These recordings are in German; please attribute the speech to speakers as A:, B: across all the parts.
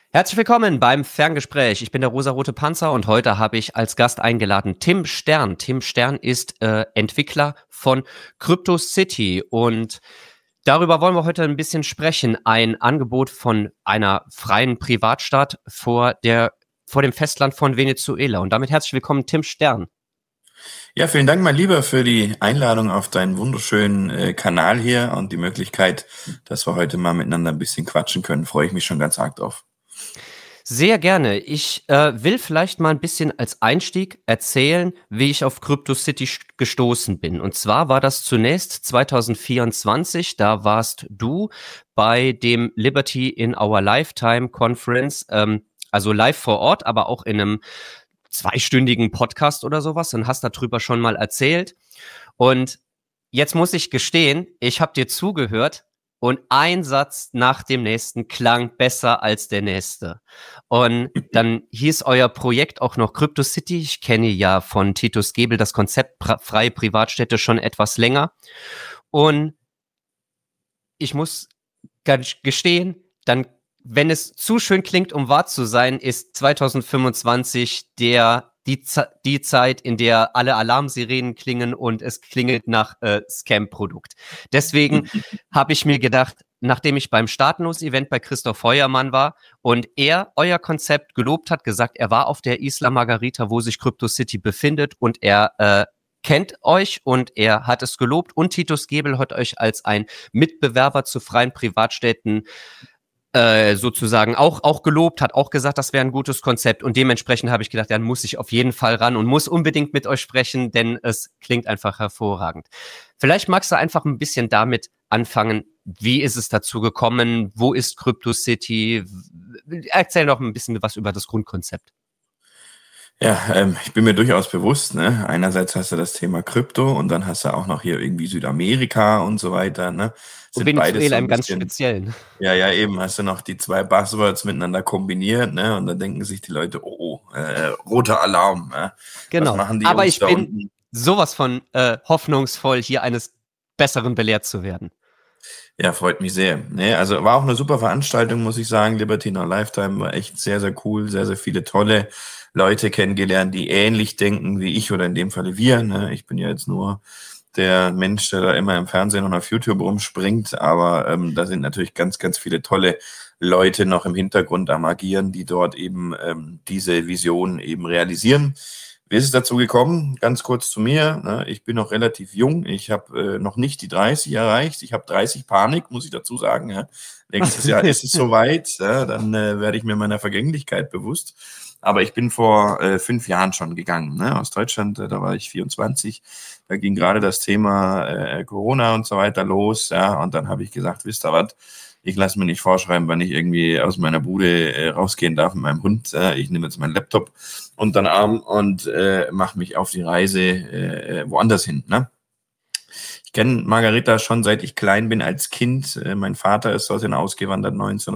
A: Herzlich willkommen beim Ferngespräch. Ich bin der rosarote Panzer und heute habe ich als Gast eingeladen Tim Stern. Tim Stern ist Entwickler von CryptoCity und darüber wollen wir heute ein bisschen sprechen. Ein Angebot von einer freien Privatstadt vor dem Festland von Venezuela. Und damit herzlich willkommen, Tim Stern.
B: Ja, vielen Dank, mein Lieber, für die Einladung auf deinen wunderschönen Kanal hier und die Möglichkeit, dass wir heute mal miteinander ein bisschen quatschen können. Freue ich mich schon ganz arg drauf.
A: Sehr gerne. Ich will vielleicht mal ein bisschen als Einstieg erzählen, wie ich auf CryptoCity gestoßen bin. Und zwar war das zunächst 2024, da warst du bei dem Liberty in Our Lifetime Conference, also live vor Ort, aber auch in einem zweistündigen Podcast oder sowas und hast darüber schon mal erzählt. Und jetzt muss ich gestehen, ich habe dir zugehört und ein Satz nach dem nächsten klang besser als der nächste. Und dann hieß euer Projekt auch noch CryptoCity. Ich kenne ja von Titus Gebel das Konzept freie Privatstädte schon etwas länger. Und ich muss gestehen, dann, wenn es zu schön klingt, um wahr zu sein, ist 2025 die Zeit, in der alle Alarmsirenen klingen und es klingelt nach Scam-Produkt. Deswegen habe ich mir gedacht, nachdem ich beim Startlos-Event bei Christoph Heuermann war und er euer Konzept gelobt hat, gesagt, er war auf der Isla Margarita, wo sich CryptoCity befindet und er kennt euch und er hat es gelobt und Titus Gebel hat euch als ein Mitbewerber zu freien Privatstädten sozusagen auch gelobt, hat auch gesagt, das wäre ein gutes Konzept und dementsprechend habe ich gedacht, dann muss ich auf jeden Fall ran und muss unbedingt mit euch sprechen, denn es klingt einfach hervorragend. Vielleicht magst du einfach ein bisschen damit anfangen, wie ist es dazu gekommen, wo ist CryptoCity? Erzähl noch ein bisschen was über das Grundkonzept.
B: Ja, ich bin mir durchaus bewusst, ne? Einerseits hast du das Thema Krypto und dann hast du auch noch hier irgendwie Südamerika und so weiter, ne?
A: Und
B: Sind beides so
A: Venezuela
B: ein
A: im ganz
B: bisschen,
A: Speziellen.
B: ja, eben hast du noch die zwei Buzzwords miteinander kombiniert, ne? Und dann denken sich die Leute, roter Alarm, was
A: Genau.
B: machen die
A: Aber
B: Jungs
A: ich
B: da
A: bin
B: unten?
A: sowas von hoffnungsvoll, hier eines Besseren belehrt zu werden.
B: Ja, freut mich sehr. Ne, also war auch eine super Veranstaltung, muss ich sagen. Liberty in a Lifetime war echt sehr, sehr cool. Sehr, sehr viele tolle Leute kennengelernt, die ähnlich denken wie ich oder in dem Falle wir. Ne? Ich bin ja jetzt nur der Mensch, der da immer im Fernsehen und auf YouTube rumspringt. Aber da sind natürlich ganz, ganz viele tolle Leute noch im Hintergrund am Agieren, die dort eben diese Vision eben realisieren. Wie ist es dazu gekommen? Ganz kurz zu mir. Ne? Ich bin noch relativ jung. Ich habe noch nicht die 30 erreicht. Ich habe 30 Panik, muss ich dazu sagen. Ja. Nächstes Jahr ist es soweit. Ja, dann werde ich mir meiner Vergänglichkeit bewusst. Aber ich bin vor 5 Jahren schon gegangen, ne? Aus Deutschland. Da war ich 24. Da ging gerade das Thema Corona und so weiter los. Ja. Und dann habe ich gesagt, wisst ihr was? Ich lasse mir nicht vorschreiben, wann ich irgendwie aus meiner Bude rausgehen darf mit meinem Hund. Ich nehme jetzt meinen Laptop unter den Arm und mache mich auf die Reise woanders hin. Ne? Ich kenne Margarita schon seit ich klein bin als Kind. Mein Vater ist dorthin ausgewandert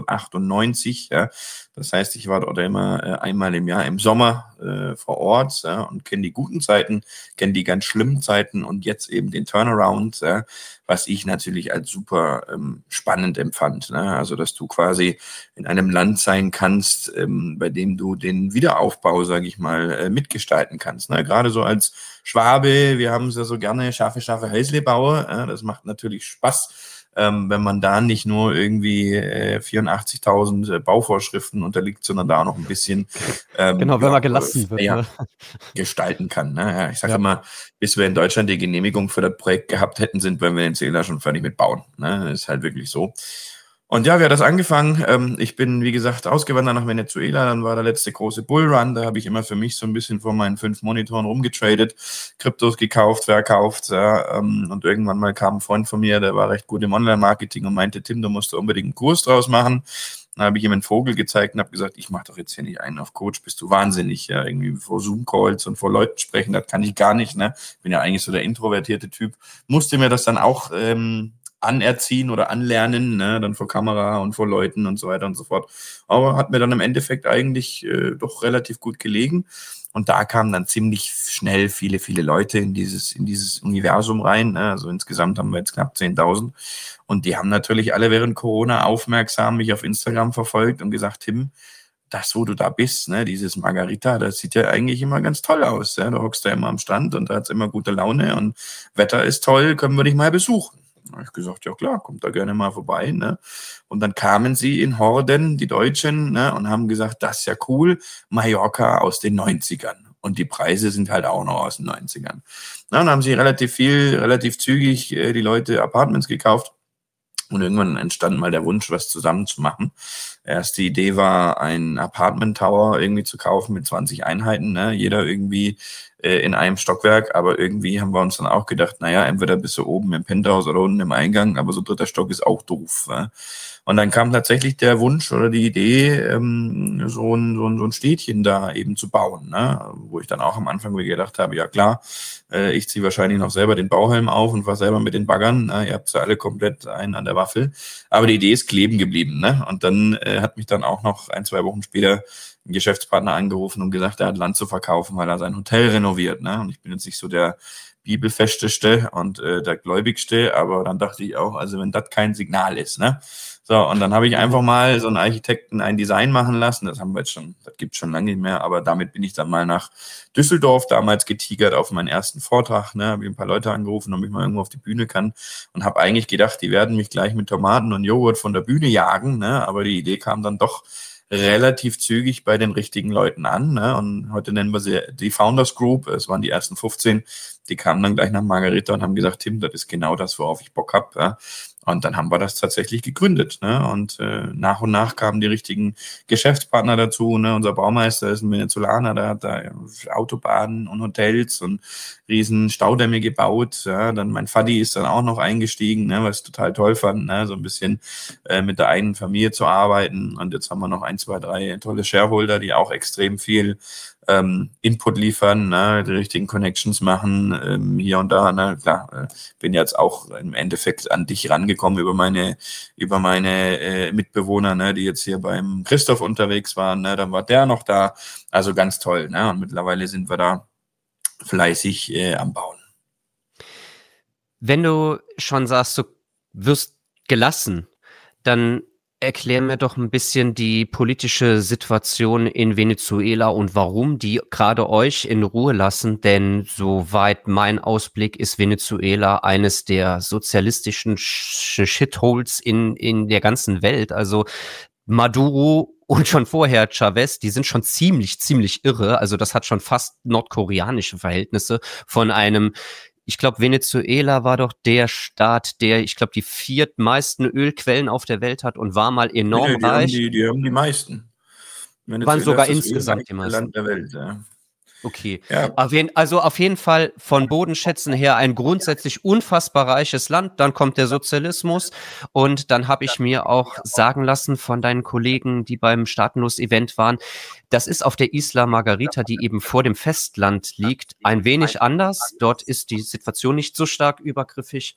B: 1998. Ja. Das heißt, ich war dort immer einmal im Jahr im Sommer vor Ort, ja, und kenne die guten Zeiten, kenne die ganz schlimmen Zeiten und jetzt eben den Turnaround, ja, was ich natürlich als super spannend empfand. Ne? Also, dass du quasi in einem Land sein kannst, bei dem du den Wiederaufbau, sage ich mal, mitgestalten kannst. Ne? Gerade so als Schwabe, wir haben es ja so gerne, scharfe Häuslebauer. Das macht natürlich Spaß, wenn man da nicht nur irgendwie 84.000 Bauvorschriften unterliegt, sondern da auch noch ein bisschen
A: Genau, wenn man gelassen wird,
B: freier
A: ne?
B: gestalten kann. Ne? Ja, ich sage
A: Ja.
B: immer, bis wir in Deutschland die Genehmigung für das Projekt gehabt hätten, sind wir in Venezuela schon fertig mit Bauen. Ne? Ist halt wirklich so. Und ja, wie hat das angefangen? Ich bin, wie gesagt, ausgewandert nach Venezuela. Dann war der letzte große Bullrun. Da habe ich immer für mich so ein bisschen vor meinen 5 Monitoren rumgetradet, Kryptos gekauft, verkauft. Ja, und irgendwann mal kam ein Freund von mir, der war recht gut im Online-Marketing und meinte, Tim, du musst da unbedingt einen Kurs draus machen. Dann habe ich ihm einen Vogel gezeigt und habe gesagt, ich mache doch jetzt hier nicht einen auf Coach, bist du wahnsinnig. Ja, irgendwie vor Zoom-Calls und vor Leuten sprechen, das kann ich gar nicht. Ne? Bin ja eigentlich so der introvertierte Typ. Musste mir das dann auch anerziehen oder anlernen, ne? Dann vor Kamera und vor Leuten und so weiter und so fort. Aber hat mir dann im Endeffekt eigentlich doch relativ gut gelegen. Und da kamen dann ziemlich schnell viele, viele Leute in dieses Universum rein. Ne? Also insgesamt haben wir jetzt knapp 10.000. Und die haben natürlich alle während Corona aufmerksam mich auf Instagram verfolgt und gesagt, Tim, das, wo du da bist, ne, dieses Margarita, das sieht ja eigentlich immer ganz toll aus. Ja? Du hockst da immer am Strand und da hat's immer gute Laune und Wetter ist toll, können wir dich mal besuchen. Da habe ich gesagt, ja klar, kommt da gerne mal vorbei. Ne? Und dann kamen sie in Horden, die Deutschen, ne, und haben gesagt, das ist ja cool, Mallorca aus den 90ern. Und die Preise sind halt auch noch aus den 90ern. Na, dann haben sie relativ zügig die Leute Apartments gekauft. Und irgendwann entstand mal der Wunsch, was zusammen zu machen. Erste Idee war, ein Apartment Tower irgendwie zu kaufen mit 20 Einheiten, ne? Jeder irgendwie in einem Stockwerk. Aber irgendwie haben wir uns dann auch gedacht, naja, entweder bist du oben im Penthouse oder unten im Eingang, aber so dritter Stock ist auch doof. Ne? Und dann kam tatsächlich der Wunsch oder die Idee, so ein Städtchen da eben zu bauen, ne? Wo ich dann auch am Anfang mir gedacht habe, ja klar, ich ziehe wahrscheinlich noch selber den Bauhelm auf und fahre selber mit den Baggern. Ne? Ihr habt ja alle komplett einen an der Waffel. Aber die Idee ist kleben geblieben. Ne? Und dann hat mich dann auch noch 1-2 Wochen später ein Geschäftspartner angerufen und gesagt, er hat Land zu verkaufen, weil er sein Hotel renoviert. Ne? Und ich bin jetzt nicht so der Bibelfesteste und der Gläubigste, aber dann dachte ich auch, also wenn das kein Signal ist, ne? So, und dann habe ich einfach mal so einen Architekten ein Design machen lassen. Das haben wir jetzt schon, das gibt's schon lange nicht mehr, aber damit bin ich dann mal nach Düsseldorf damals getigert auf meinen ersten Vortrag. Ne, habe ich ein paar Leute angerufen, ob ich mal irgendwo auf die Bühne kann und habe eigentlich gedacht, die werden mich gleich mit Tomaten und Joghurt von der Bühne jagen. Ne, aber die Idee kam dann doch relativ zügig bei den richtigen Leuten an. Ne? Und heute nennen wir sie die Founders Group. Es waren die ersten 15. Die kamen dann gleich nach Margarita und haben gesagt, Tim, das ist genau das, worauf ich Bock habe. Ja? Und dann haben wir das tatsächlich gegründet. Ne? Und nach und nach kamen die richtigen Geschäftspartner dazu. Ne? Unser Baumeister ist ein Venezolaner, der hat da Autobahnen und Hotels und riesen Staudämme gebaut. Ja? Dann mein Vati ist dann auch noch eingestiegen, ne? Was ich total toll fand, ne? So ein bisschen mit der eigenen Familie zu arbeiten. Und jetzt haben wir noch 1, 2, 3 tolle Shareholder, die auch extrem viel Input liefern, ne, die richtigen Connections machen, hier und da. Ne, klar, bin jetzt auch im Endeffekt an dich rangekommen über meine Mitbewohner, ne, die jetzt hier beim Christoph unterwegs waren. Ne, dann war der noch da. Also ganz toll. Ne, und mittlerweile sind wir da fleißig am Bauen.
A: Wenn du schon sagst, du wirst gelassen, dann erklär mir doch ein bisschen die politische Situation in Venezuela und warum die gerade euch in Ruhe lassen, denn soweit mein Ausblick ist Venezuela eines der sozialistischen Shitholes in der ganzen Welt. Also Maduro und schon vorher Chavez, die sind schon ziemlich irre. Also das hat schon fast nordkoreanische Verhältnisse von einem. Ich glaube, Venezuela war doch der Staat, der, ich glaube, die viertmeisten Ölquellen auf der Welt hat und war mal enorm
B: Die
A: reich.
B: haben die meisten.
A: Waren
B: Venezuela
A: sogar
B: ist das
A: insgesamt die
B: ölreichste
A: meisten.
B: Land der Welt. Ja.
A: Okay.
B: Ja.
A: Also auf jeden Fall von Bodenschätzen her ein grundsätzlich unfassbar reiches Land. Dann kommt der Sozialismus und dann habe ich mir auch sagen lassen von deinen Kollegen, die beim Staatenlos-Event waren, das ist auf der Isla Margarita, die eben vor dem Festland liegt, ein wenig anders. Dort ist die Situation nicht so stark übergriffig.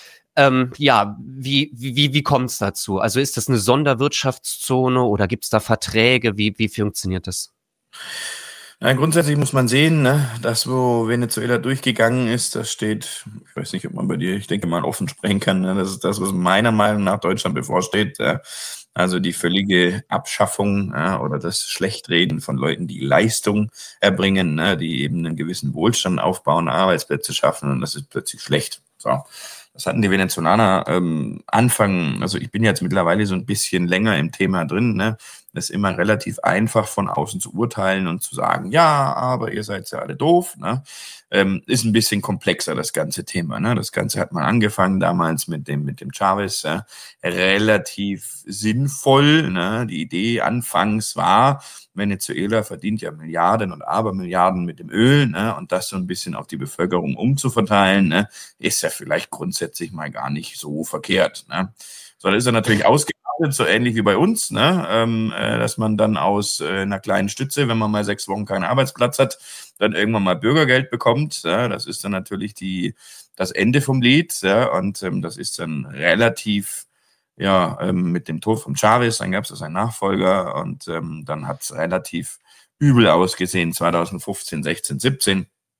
A: Ja, wie kommt es dazu? Also ist das eine Sonderwirtschaftszone oder gibt es da Verträge? Wie funktioniert das?
B: Ja, grundsätzlich muss man sehen, ne, das, wo Venezuela durchgegangen ist, das steht, ich weiß nicht, ob man bei dir, ich denke mal, offen sprechen kann, ne, das ist das, was meiner Meinung nach Deutschland bevorsteht. Also die völlige Abschaffung oder das Schlechtreden von Leuten, die Leistung erbringen, ne, die eben einen gewissen Wohlstand aufbauen, Arbeitsplätze schaffen und das ist plötzlich schlecht. So. Das hatten die Venezolaner Anfang, also ich bin jetzt mittlerweile so ein bisschen länger im Thema drin, ne? Das ist immer relativ einfach von außen zu urteilen und zu sagen, ja, aber ihr seid ja alle doof. Ne? Ist ein bisschen komplexer, das ganze Thema. Ne? Das Ganze hat man angefangen damals mit dem Chavez, relativ sinnvoll. Ne? Die Idee anfangs war, Venezuela verdient ja Milliarden und Abermilliarden mit dem Öl, ne? Und das so ein bisschen auf die Bevölkerung umzuverteilen, ne? Ist ja vielleicht grundsätzlich mal gar nicht so verkehrt. Ne? So, dann ist er natürlich ausgeartet, so ähnlich wie bei uns, ne? Dass man dann aus einer kleinen Stütze, wenn man mal 6 Wochen keinen Arbeitsplatz hat, dann irgendwann mal Bürgergeld bekommt. Ja? Das ist dann natürlich das Ende vom Lied. Ja? Und das ist dann relativ mit dem Tod von Chavez, dann gab es seinen Nachfolger und dann hat es relativ übel ausgesehen, 2015, 16, 17.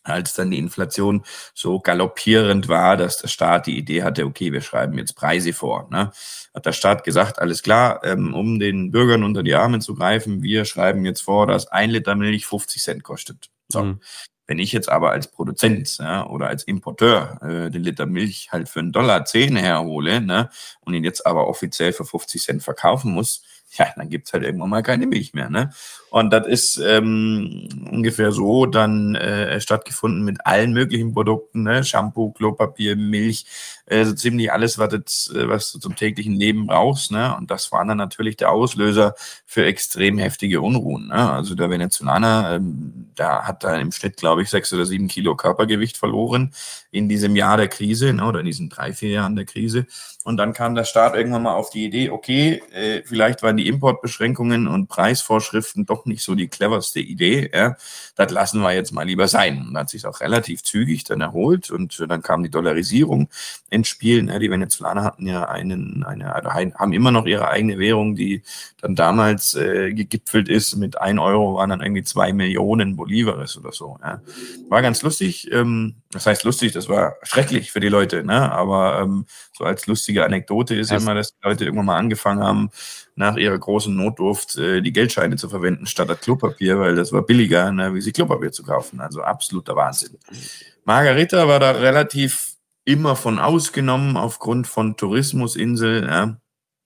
B: als dann die Inflation so galoppierend war, dass der Staat die Idee hatte, okay, wir schreiben jetzt Preise vor. Ne? Hat der Staat gesagt, alles klar, um den Bürgern unter die Arme zu greifen, wir schreiben jetzt vor, dass 1 Liter Milch 50 Cent kostet. So.
A: Mhm.
B: Wenn ich jetzt aber als Produzent, ja, oder als Importeur den Liter Milch halt für 1,10 $ herhole, ne, und ihn jetzt aber offiziell für 50 Cent verkaufen muss, ja, dann gibt's halt irgendwann mal keine Milch mehr. Ne? Und das ist ungefähr so dann stattgefunden mit allen möglichen Produkten, ne? Shampoo, Klopapier, Milch, so ziemlich alles, was du zum täglichen Leben brauchst. Ne? Und das war dann natürlich der Auslöser für extrem heftige Unruhen. Ne? Also der Venezolaner, da hat er im Schnitt, glaube ich, 6 oder 7 Kilo Körpergewicht verloren in diesem Jahr der Krise, ne? Oder in diesen 3-4 Jahren der Krise. Und dann kam der Staat irgendwann mal auf die Idee, okay, vielleicht waren die Importbeschränkungen und Preisvorschriften doch nicht so die cleverste Idee. Ja? Das lassen wir jetzt mal lieber sein. Und hat sich auch relativ zügig dann erholt und dann kam die Dollarisierung ins Spiel. Ne? Die Venezolaner hatten ja haben immer noch ihre eigene Währung, die dann damals gegipfelt ist mit 1 Euro, waren dann irgendwie 2 Millionen Bolivares oder so. Ja? War ganz lustig. Das heißt lustig, das war schrecklich für die Leute, ne? Aber so als lustige Anekdote ist immer, dass die Leute irgendwann mal angefangen haben, nach ihrer großen Notdurft die Geldscheine zu verwenden statt das Klopapier, weil das war billiger, ne, wie sie Klopapier zu kaufen. Also absoluter Wahnsinn. Margarita war da relativ immer von ausgenommen aufgrund von Tourismusinsel. Ja.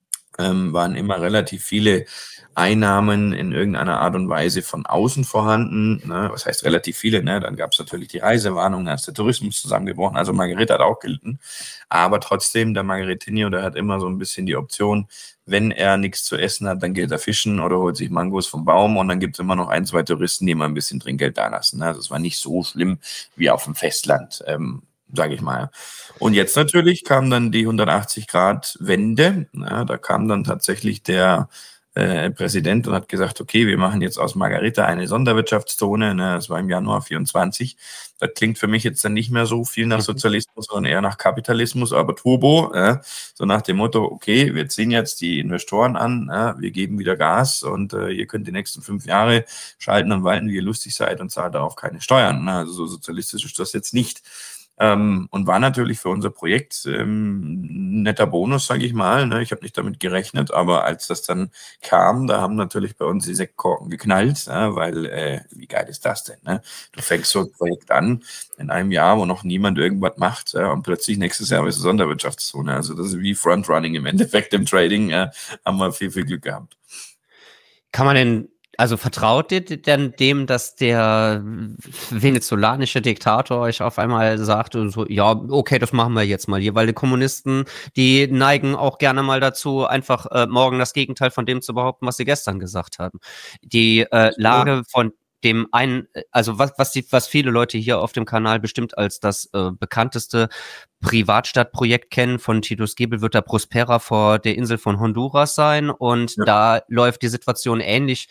B: Waren immer relativ viele Einnahmen in irgendeiner Art und Weise von außen vorhanden. Ne? Was heißt relativ viele? Ne? Dann gab es natürlich die Reisewarnung, dann ist der Tourismus zusammengebrochen. Also Margarita hat auch gelitten. Aber trotzdem, der Margaritinho, der hat immer so ein bisschen die Option, wenn er nichts zu essen hat, dann geht er fischen oder holt sich Mangos vom Baum und dann gibt es immer noch 1, 2 Touristen, die immer ein bisschen Trinkgeld dalassen. Ne? Also es war nicht so schlimm wie auf dem Festland. Sage ich mal. Und jetzt natürlich kam dann die 180-Grad-Wende. Ja, da kam dann tatsächlich der Präsident und hat gesagt, okay, wir machen jetzt aus Margarita eine Sonderwirtschaftszone. Ne, das war im Januar 24. Das klingt für mich jetzt dann nicht mehr so viel nach Sozialismus, sondern eher nach Kapitalismus, aber Turbo. So nach dem Motto, okay, wir ziehen jetzt die Investoren an, wir geben wieder Gas und ihr könnt die nächsten 5 Jahre schalten und walten, wie ihr lustig seid und zahlt darauf keine Steuern. Also so sozialistisch ist das jetzt nicht. Und war natürlich für unser Projekt ein netter Bonus, sage ich mal. Ne? Ich habe nicht damit gerechnet, aber als das dann kam, da haben natürlich bei uns die Sektkorken geknallt, weil wie geil ist das denn? Ne? Du fängst so ein Projekt an in einem Jahr, wo noch niemand irgendwas macht und plötzlich nächstes Jahr ist eine Sonderwirtschaftszone. Also das ist wie Frontrunning im Endeffekt im Trading. Haben wir viel, viel Glück gehabt.
A: Kann man denn, also vertraut ihr denn dem, dass der venezolanische Diktator euch auf einmal sagt, so, ja, okay, das machen wir jetzt mal hier, weil die Kommunisten, die neigen auch gerne mal dazu, einfach morgen das Gegenteil von dem zu behaupten, was sie gestern gesagt haben. Die Lage von dem einen, also was viele Leute hier auf dem Kanal bestimmt als das bekannteste Privatstadtprojekt kennen von Titus Gebel, wird der Prospera vor der Insel von Honduras sein und da läuft die Situation ähnlich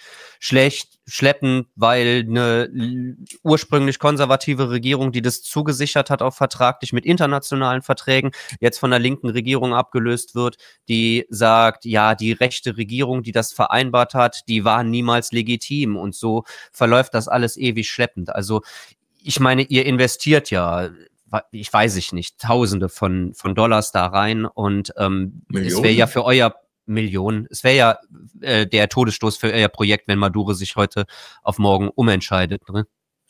A: schleppend, weil eine ursprünglich konservative Regierung, die das zugesichert hat, auch vertraglich mit internationalen Verträgen, jetzt von der linken Regierung abgelöst wird, die sagt, ja, die rechte Regierung, die das vereinbart hat, die war niemals legitim und so verläuft das alles ewig schleppend. Also ich meine, ihr investiert ja, ich weiß nicht, Tausende von Dollars da rein und es wäre ja für euer Millionen, es wäre ja der Todesstoß für euer Projekt, wenn Maduro sich heute auf morgen umentscheidet. Ne?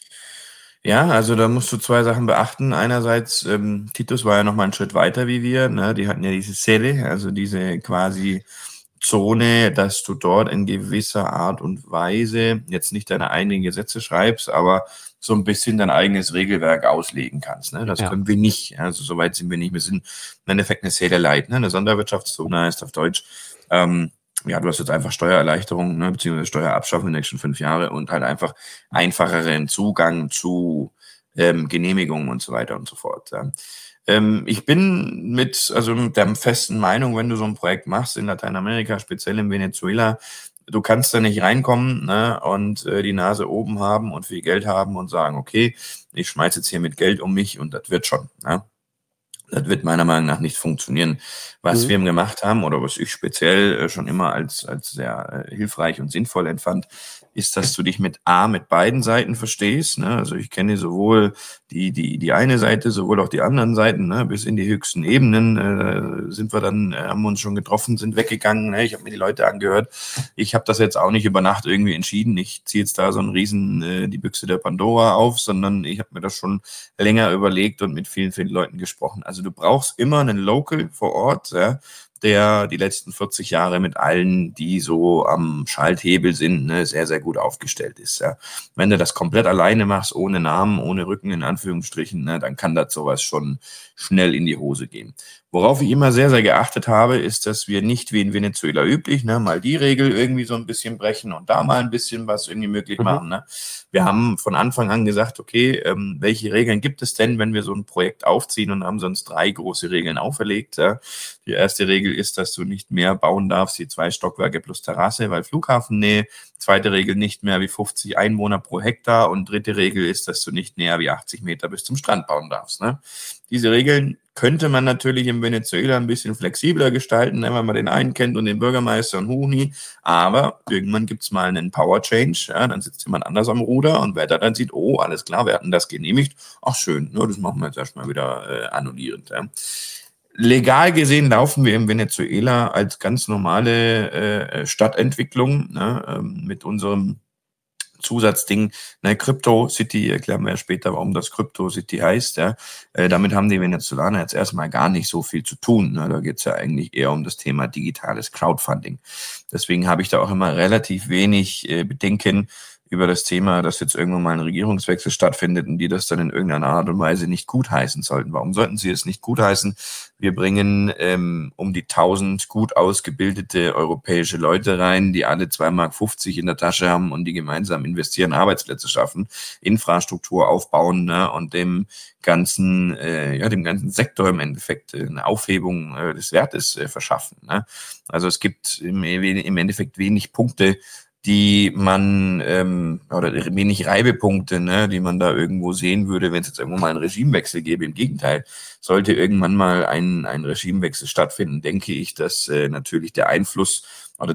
B: Ja, also da musst du 2 Sachen beachten. Einerseits, Titus war ja noch mal einen Schritt weiter wie wir. Ne? Die hatten ja diese Zelle, also diese quasi Zone, dass du dort in gewisser Art und Weise jetzt nicht deine eigenen Gesetze schreibst, aber so ein bisschen dein eigenes Regelwerk auslegen kannst. Ne? Das können wir nicht. Also so weit sind wir nicht. Wir sind im Endeffekt eine Zelle Light, ne? Eine Sonderwirtschaftszone heißt auf Deutsch. Ja, du hast jetzt einfach Steuererleichterung, ne, beziehungsweise Steuerabschaffung in den nächsten 5 Jahre und halt einfach einfacheren Zugang zu Genehmigungen und so weiter und so fort. Ja. Ich bin mit der festen Meinung, wenn du so ein Projekt machst in Lateinamerika, speziell in Venezuela, du kannst da nicht reinkommen, ne, und die Nase oben haben und viel Geld haben und sagen, okay, ich schmeiß jetzt hier mit Geld um mich und das wird schon. Ne? Das wird meiner Meinung nach nicht funktionieren. Was wir gemacht haben oder was ich speziell schon immer als sehr hilfreich und sinnvoll empfand, ist, dass du dich mit beiden Seiten verstehst. Ne? Also ich kenne sowohl die eine Seite, sowohl auch die anderen Seiten, ne? Bis in die höchsten Ebenen sind wir dann, haben uns schon getroffen, sind weggegangen. Ne? Ich habe mir die Leute angehört. Ich habe das jetzt auch nicht über Nacht irgendwie entschieden. Ich ziehe jetzt da so einen riesen die Büchse der Pandora auf, sondern ich habe mir das schon länger überlegt und mit vielen, vielen Leuten gesprochen. Also du brauchst immer einen Local vor Ort, ja, der die letzten 40 Jahre mit allen, die so am Schalthebel sind, ne, sehr, sehr gut aufgestellt ist. Ja. Wenn du das komplett alleine machst, ohne Namen, ohne Rücken in Anführungsstrichen, ne, dann kann das sowas schon schnell in die Hose gehen. Worauf ich immer sehr, sehr geachtet habe, ist, dass wir nicht wie in Venezuela üblich, ne, mal die Regel irgendwie so ein bisschen brechen und da mal ein bisschen was irgendwie möglich machen. Ne. Wir haben von Anfang an gesagt, okay, welche Regeln gibt es denn, wenn wir so ein Projekt aufziehen, und haben sonst 3 große Regeln auferlegt. Ja. Die erste Regel ist, dass du nicht mehr bauen darfst wie 2 Stockwerke plus Terrasse, weil Flughafennähe. Zweite Regel, nicht mehr wie 50 Einwohner pro Hektar. Und dritte Regel ist, dass du nicht näher wie 80 Meter bis zum Strand bauen darfst. Ne? Diese Regeln könnte man natürlich in Venezuela ein bisschen flexibler gestalten, wenn man den einen kennt und den Bürgermeister und Huni. Aber irgendwann gibt's mal einen Power Change. Ja, dann sitzt jemand anders am Ruder und wer da dann sieht, oh, alles klar, wir hatten das genehmigt. Ach schön, das machen wir jetzt erstmal wieder annullierend. Ja. Legal gesehen laufen wir in Venezuela als ganz normale Stadtentwicklung, ne, mit unserem Zusatzding, ne, Crypto City, erklären wir ja später, warum das Crypto City heißt. Ja. Damit haben die Venezolaner jetzt erstmal gar nicht so viel zu tun. Ne. Da geht es ja eigentlich eher um das Thema digitales Crowdfunding. Deswegen habe ich da auch immer relativ wenig Bedenken über das Thema, dass jetzt irgendwann mal ein Regierungswechsel stattfindet und die das dann in irgendeiner Art und Weise nicht gutheißen sollten. Warum sollten sie es nicht gutheißen? Wir bringen um die 1000 gut ausgebildete europäische Leute rein, die alle 2,50 € in der Tasche haben und die gemeinsam investieren, Arbeitsplätze schaffen, Infrastruktur aufbauen, ne, und dem ganzen Sektor im Endeffekt eine Aufhebung des Wertes verschaffen. Ne? Also es gibt im Endeffekt wenig Punkte, die man oder wenig Reibepunkte, ne, die man da irgendwo sehen würde, wenn es jetzt irgendwo mal einen Regimewechsel gäbe. Im Gegenteil, sollte irgendwann mal ein Regimewechsel stattfinden, denke ich, dass natürlich der Einfluss oder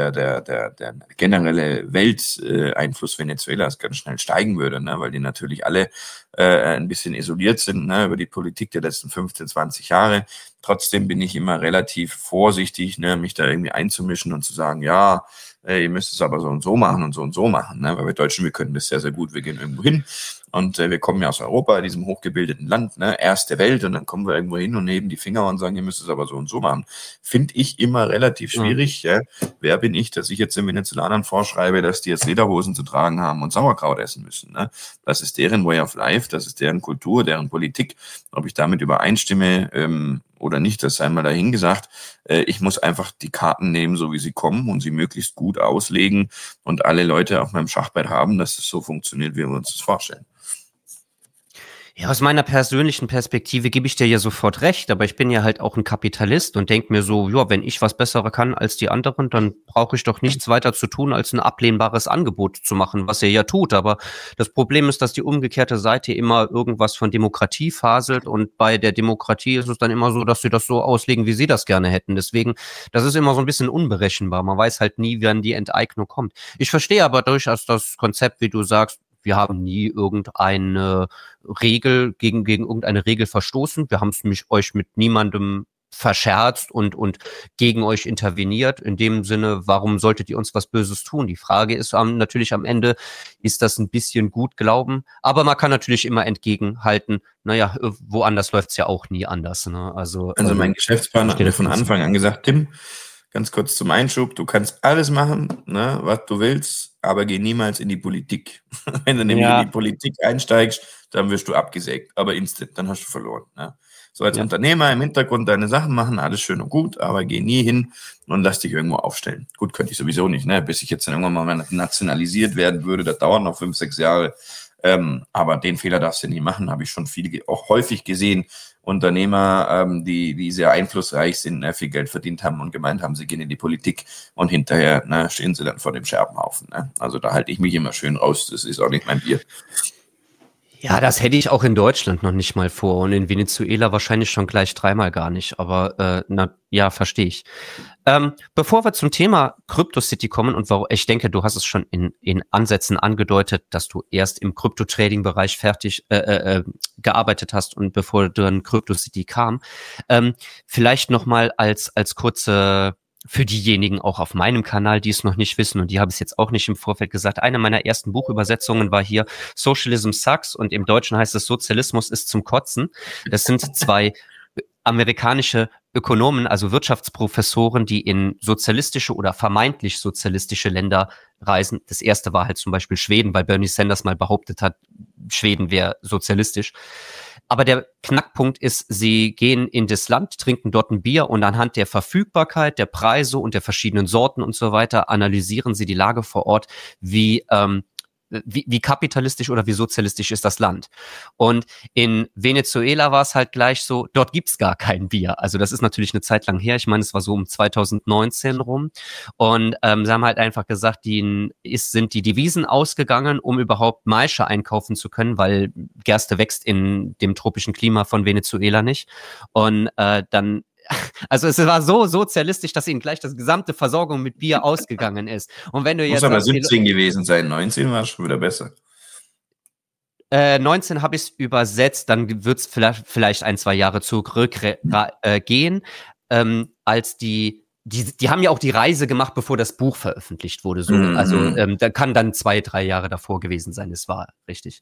B: der generelle Welteinfluss Venezuelas ganz schnell steigen würde, ne, weil die natürlich alle ein bisschen isoliert sind, ne, über die Politik der letzten 15, 20 Jahre. Trotzdem bin ich immer relativ vorsichtig, ne, mich da irgendwie einzumischen und zu sagen, ja, ihr müsst es aber so und so machen und so machen, ne? Weil wir Deutschen, wir können das sehr, sehr gut. Wir gehen irgendwo hin und wir kommen ja aus Europa, diesem hochgebildeten Land, ne? Erste Welt, und dann kommen wir irgendwo hin und heben die Finger und sagen, ihr müsst es aber so und so machen. Finde ich immer relativ schwierig. Ja. Wer bin ich, dass ich jetzt den Venezolanern vorschreibe, dass die jetzt Lederhosen zu tragen haben und Sauerkraut essen müssen? Ne? Das ist deren Way of Life, das ist deren Kultur, deren Politik. Ob ich damit übereinstimme oder nicht, das sei mal dahingesagt. Ich muss einfach die Karten nehmen, so wie sie kommen, und sie möglichst gut auslegen und alle Leute auf meinem Schachbrett haben, dass es so funktioniert, wie wir uns das vorstellen.
A: Ja, aus meiner persönlichen Perspektive gebe ich dir ja sofort recht, aber ich bin ja halt auch ein Kapitalist und denke mir so, ja, wenn ich was Besseres kann als die anderen, dann brauche ich doch nichts weiter zu tun, als ein ablehnbares Angebot zu machen, was ihr ja tut. Aber das Problem ist, dass die umgekehrte Seite immer irgendwas von Demokratie faselt, und bei der Demokratie ist es dann immer so, dass sie das so auslegen, wie sie das gerne hätten. Deswegen, das ist immer so ein bisschen unberechenbar. Man weiß halt nie, wann die Enteignung kommt. Ich verstehe aber durchaus das Konzept, wie du sagst, wir haben nie irgendeine Regel gegen irgendeine Regel verstoßen. Wir haben es euch mit niemandem verscherzt und gegen euch interveniert. In dem Sinne, warum solltet ihr uns was Böses tun? Die Frage ist natürlich am Ende, ist das ein bisschen gut glauben? Aber man kann natürlich immer entgegenhalten, naja, woanders läuft's ja auch nie anders. Ne? Also
B: mein Geschäftspartner hat mir von Anfang an gesagt, Tim, ganz kurz zum Einschub, du kannst alles machen, ne, was du willst, aber geh niemals in die Politik. Wenn du nämlich in die Politik einsteigst, dann wirst du abgesägt, aber instant, dann hast du verloren. Ne? So als Unternehmer im Hintergrund deine Sachen machen, alles schön und gut, aber geh nie hin und lass dich irgendwo aufstellen. Gut, könnte ich sowieso nicht, ne? Bis ich jetzt dann irgendwann mal nationalisiert werden würde, das dauert noch 5, 6 Jahre. Aber den Fehler darfst du nie machen, habe ich schon auch häufig gesehen. Unternehmer, die sehr einflussreich sind, viel Geld verdient haben und gemeint haben, sie gehen in die Politik, und hinterher stehen sie dann vor dem Scherbenhaufen. Ne? Also da halte ich mich immer schön raus, das ist auch nicht mein Bier.
A: Ja, das hätte ich auch in Deutschland noch nicht mal vor und in Venezuela wahrscheinlich schon gleich dreimal gar nicht. Aber ja, verstehe ich. Bevor wir zum Thema CryptoCity kommen und warum, ich denke, du hast es schon in Ansätzen angedeutet, dass du erst im Crypto-Trading-Bereich fertig gearbeitet hast und bevor dann CryptoCity kam. Vielleicht nochmal als kurze für diejenigen auch auf meinem Kanal, die es noch nicht wissen und die habe ich jetzt auch nicht im Vorfeld gesagt. Eine meiner ersten Buchübersetzungen war hier Socialism Sucks und im Deutschen heißt es Sozialismus ist zum Kotzen. Das sind zwei amerikanische Ökonomen, also Wirtschaftsprofessoren, die in sozialistische oder vermeintlich sozialistische Länder reisen. Das erste war halt zum Beispiel Schweden, weil Bernie Sanders mal behauptet hat, Schweden wäre sozialistisch. Aber der Knackpunkt ist, sie gehen in das Land, trinken dort ein Bier und anhand der Verfügbarkeit, der Preise und der verschiedenen Sorten und so weiter analysieren sie die Lage vor Ort, wie kapitalistisch oder wie sozialistisch ist das Land. Und in Venezuela war es halt gleich so, dort gibt's gar kein Bier. Also das ist natürlich eine Zeit lang her. Ich meine, es war so um 2019 rum. Und sie haben halt einfach gesagt, sind die Devisen ausgegangen, um überhaupt Maische einkaufen zu können, weil Gerste wächst in dem tropischen Klima von Venezuela nicht. Und dann also es war so sozialistisch, dass ihnen gleich das gesamte Versorgung mit Bier ausgegangen ist. Und wenn du
B: Muss
A: jetzt
B: aber
A: sagst,
B: 17 gewesen sein, 19 war schon wieder besser.
A: 19 habe ich es übersetzt, dann wird es vielleicht 1, 2 Jahre zurückgehen, als die haben ja auch die Reise gemacht, bevor das Buch veröffentlicht wurde. So. Also da kann dann 2, 3 Jahre davor gewesen sein, das war richtig.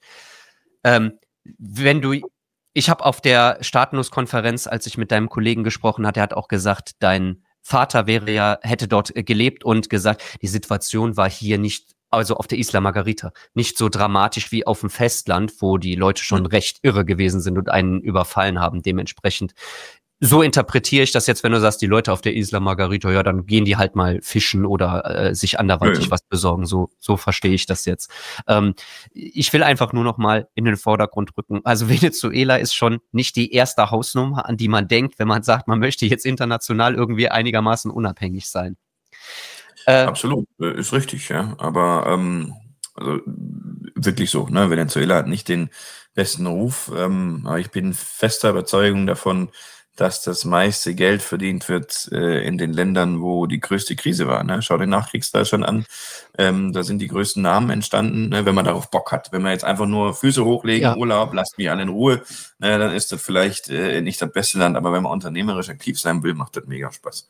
A: Ich habe auf der Staatenlos-Konferenz, als ich mit deinem Kollegen gesprochen hatte, er hat auch gesagt, dein Vater hätte dort gelebt und gesagt, die Situation war hier nicht, also auf der Isla Margarita, nicht so dramatisch wie auf dem Festland, wo die Leute schon recht irre gewesen sind und einen überfallen haben. Dementsprechend, so interpretiere ich das jetzt, wenn du sagst, die Leute auf der Isla Margarita, ja, dann gehen die halt mal fischen oder sich anderweitig was besorgen. So verstehe ich das jetzt. Ich will einfach nur noch mal in den Vordergrund rücken. Also Venezuela ist schon nicht die erste Hausnummer, an die man denkt, wenn man sagt, man möchte jetzt international irgendwie einigermaßen unabhängig sein.
B: Absolut, ist richtig, ja. Aber also wirklich so, ne? Venezuela hat nicht den besten Ruf, aber ich bin fester Überzeugung davon, dass das meiste Geld verdient wird in den Ländern, wo die größte Krise war. Ne? Schau den Nachkriegsdeutschland an. Da sind die größten Namen entstanden, ne? Wenn man darauf Bock hat. Wenn man jetzt einfach nur Füße hochlegen, Urlaub, lasst mich alle in Ruhe, dann ist das vielleicht nicht das beste Land. Aber wenn man unternehmerisch aktiv sein will, macht das mega Spaß.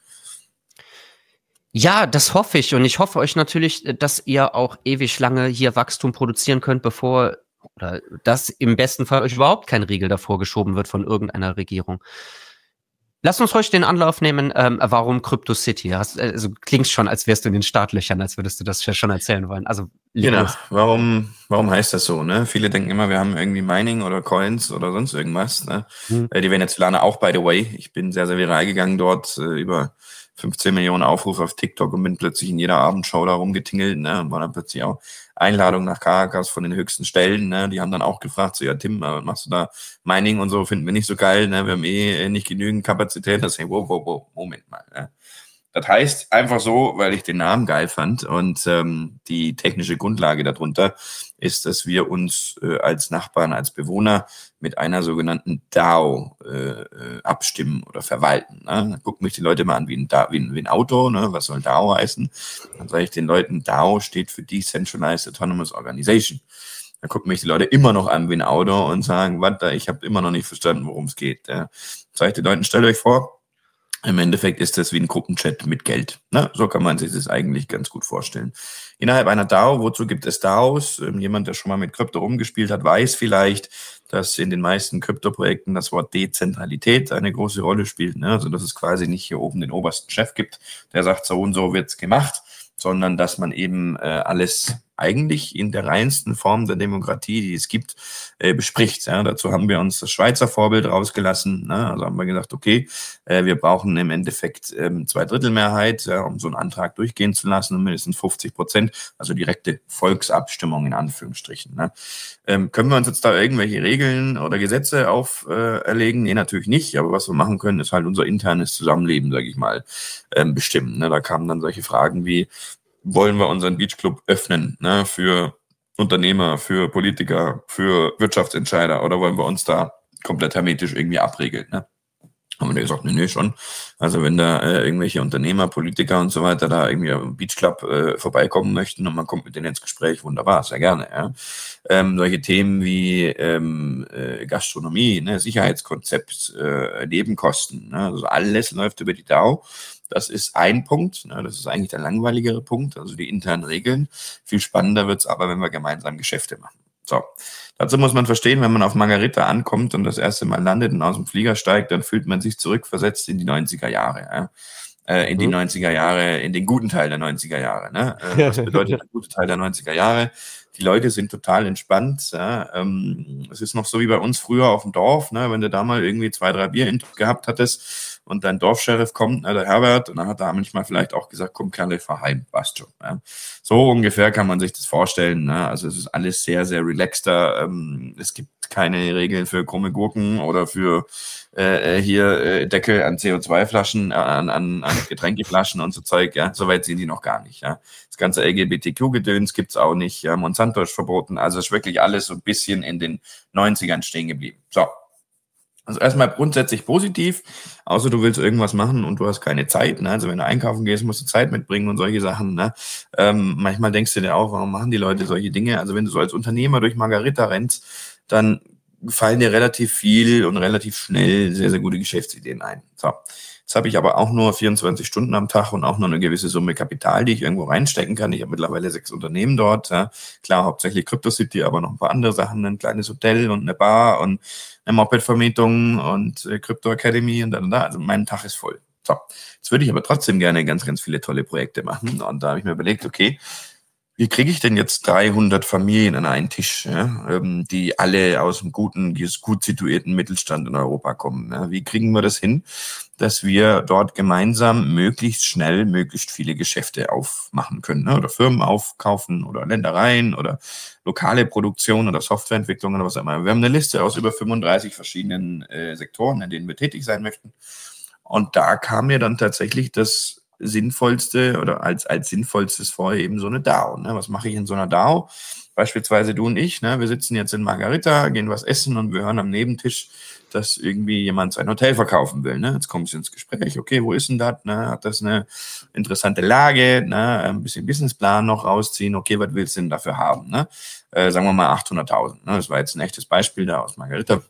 A: Ja, das hoffe ich. Und ich hoffe euch natürlich, dass ihr auch ewig lange hier Wachstum produzieren könnt, oder dass im besten Fall euch überhaupt kein Riegel davor geschoben wird von irgendeiner Regierung. Lass uns heute den Anlauf nehmen, warum CryptoCity? Also klingt schon, als wärst du in den Startlöchern, als würdest du das ja schon erzählen wollen. Also
B: genau, warum heißt das so? Ne? Viele denken immer, wir haben irgendwie Mining oder Coins oder sonst irgendwas. Ne? Die Venezolaner auch, by the way. Ich bin sehr, sehr viral gegangen dort, über 15 Millionen Aufrufe auf TikTok und bin plötzlich in jeder Abendshow da rumgetingelt, ne? Und war dann plötzlich auch Einladung nach Caracas von den höchsten Stellen, ne? Die haben dann auch gefragt, so, ja Tim, machst du da Mining und so, finden wir nicht so geil, ne? Wir haben nicht genügend Kapazität. Das heißt, wow, Moment mal, ne? Das heißt einfach so, weil ich den Namen geil fand und die technische Grundlage darunter ist, dass wir uns als Nachbarn, als Bewohner mit einer sogenannten DAO abstimmen oder verwalten. Ne? Dann gucken mich die Leute mal an wie ein Auto. Ne? Was soll DAO heißen? Dann sage ich den Leuten, DAO steht für Decentralized Autonomous Organization. Dann gucken mich die Leute immer noch an wie ein Auto und sagen, warte, ich habe immer noch nicht verstanden, worum es geht. Ja? Sage ich den Leuten, stellt euch vor, im Endeffekt ist das wie ein Gruppenchat mit Geld. Ne? So kann man sich das eigentlich ganz gut vorstellen. Innerhalb einer DAO, wozu gibt es DAOs? Jemand, der schon mal mit Krypto rumgespielt hat, weiß vielleicht, dass in den meisten Krypto-Projekten das Wort Dezentralität eine große Rolle spielt. Ne? Also dass es quasi nicht hier oben den obersten Chef gibt, der sagt, so und so wird's gemacht, sondern dass man eben alles eigentlich in der reinsten Form der Demokratie, die es gibt, bespricht. Ja, dazu haben wir uns das Schweizer Vorbild rausgelassen. Ne? Also haben wir gesagt, okay, wir brauchen im Endeffekt 2/3 um so einen Antrag durchgehen zu lassen und mindestens 50%, also direkte Volksabstimmung in Anführungsstrichen. Ne? Können wir uns jetzt da irgendwelche Regeln oder Gesetze auferlegen? Nee, natürlich nicht. Aber was wir machen können, ist halt unser internes Zusammenleben, sage ich mal, bestimmen. Ne? Da kamen dann solche Fragen wie, wollen wir unseren Beachclub öffnen, ne, für Unternehmer, für Politiker, für Wirtschaftsentscheider oder wollen wir uns da komplett hermetisch irgendwie abregeln? Ne? Haben wir gesagt, nee, schon. Also wenn da irgendwelche Unternehmer, Politiker und so weiter da irgendwie am Beach Club vorbeikommen möchten und man kommt mit denen ins Gespräch, wunderbar, sehr gerne. Ja. Solche Themen wie Gastronomie, ne, Sicherheitskonzept, Nebenkosten, ne, also alles läuft über die DAO. Das ist ein Punkt, ne, das ist eigentlich der langweiligere Punkt, also die internen Regeln. Viel spannender wird's aber, wenn wir gemeinsam Geschäfte machen. So, dazu muss man verstehen, wenn man auf Margarita ankommt und das erste Mal landet und aus dem Flieger steigt, dann fühlt man sich zurückversetzt in die 90er Jahre. Ja? In die 90er Jahre, in den guten Teil der 90er Jahre. Ne? Was bedeutet der gute Teil der 90er Jahre? Die Leute sind total entspannt. Ja? Es ist noch so wie bei uns früher auf dem Dorf, ne? Wenn du da mal irgendwie 2, 3 Bier gehabt hattest und dein Dorfscheriff kommt, ne, der Herbert, und dann hat er manchmal vielleicht auch gesagt, komm Kerle, fahr heim, passt schon. Ja? So ungefähr kann man sich das vorstellen. Ne? Also es ist alles sehr, sehr relaxter. Es gibt keine Regeln für krumme Gurken oder für hier Deckel an CO2-Flaschen, an Getränkeflaschen und so Zeug. Ja, soweit sind die noch gar nicht. Ja, das ganze LGBTQ-Gedöns gibt's auch nicht. Ja, Monsanto ist verboten. Also ist wirklich alles so ein bisschen in den 90ern stehen geblieben. So. Also erstmal grundsätzlich positiv, außer du willst irgendwas machen und du hast keine Zeit. Ne? Also wenn du einkaufen gehst, musst du Zeit mitbringen und solche Sachen. Ne? Manchmal denkst du dir auch, warum machen die Leute solche Dinge? Also wenn du so als Unternehmer durch Margarita rennst, dann fallen dir relativ viel und relativ schnell sehr, sehr gute Geschäftsideen ein. So, jetzt habe ich aber auch nur 24 Stunden am Tag und auch nur eine gewisse Summe Kapital, die ich irgendwo reinstecken kann. Ich habe mittlerweile 6 Unternehmen dort. Ja. Klar, hauptsächlich CryptoCity, aber noch ein paar andere Sachen, ein kleines Hotel und eine Bar und eine Moped-Vermietung und Crypto Academy und dann da. Also mein Tag ist voll. So, jetzt würde ich aber trotzdem gerne ganz, ganz viele tolle Projekte machen. Und da habe ich mir überlegt, okay, wie kriege ich denn jetzt 300 Familien an einen Tisch, ja, die alle aus einem guten, gut situierten Mittelstand in Europa kommen? Ja? Wie kriegen wir das hin, dass wir dort gemeinsam möglichst schnell möglichst viele Geschäfte aufmachen können, ne? Oder Firmen aufkaufen oder Ländereien oder lokale Produktion oder Softwareentwicklung oder was auch immer. Wir haben eine Liste aus über 35 verschiedenen Sektoren, in denen wir tätig sein möchten. Und da kam mir dann tatsächlich das Sinnvollste oder als Sinnvollstes vor eben so eine DAO. Ne? Was mache ich in so einer DAO? Beispielsweise du und ich, ne? Wir sitzen jetzt in Margarita, gehen was essen und wir hören am Nebentisch, dass irgendwie jemand sein Hotel verkaufen will. Ne? Jetzt kommt es ins Gespräch, okay, wo ist denn das? Ne? Hat das eine interessante Lage? Ne? Ein bisschen Businessplan noch rausziehen, okay, was willst du denn dafür haben? Ne? Sagen wir mal 800.000. Ne? Das war jetzt ein echtes Beispiel da aus Margarita.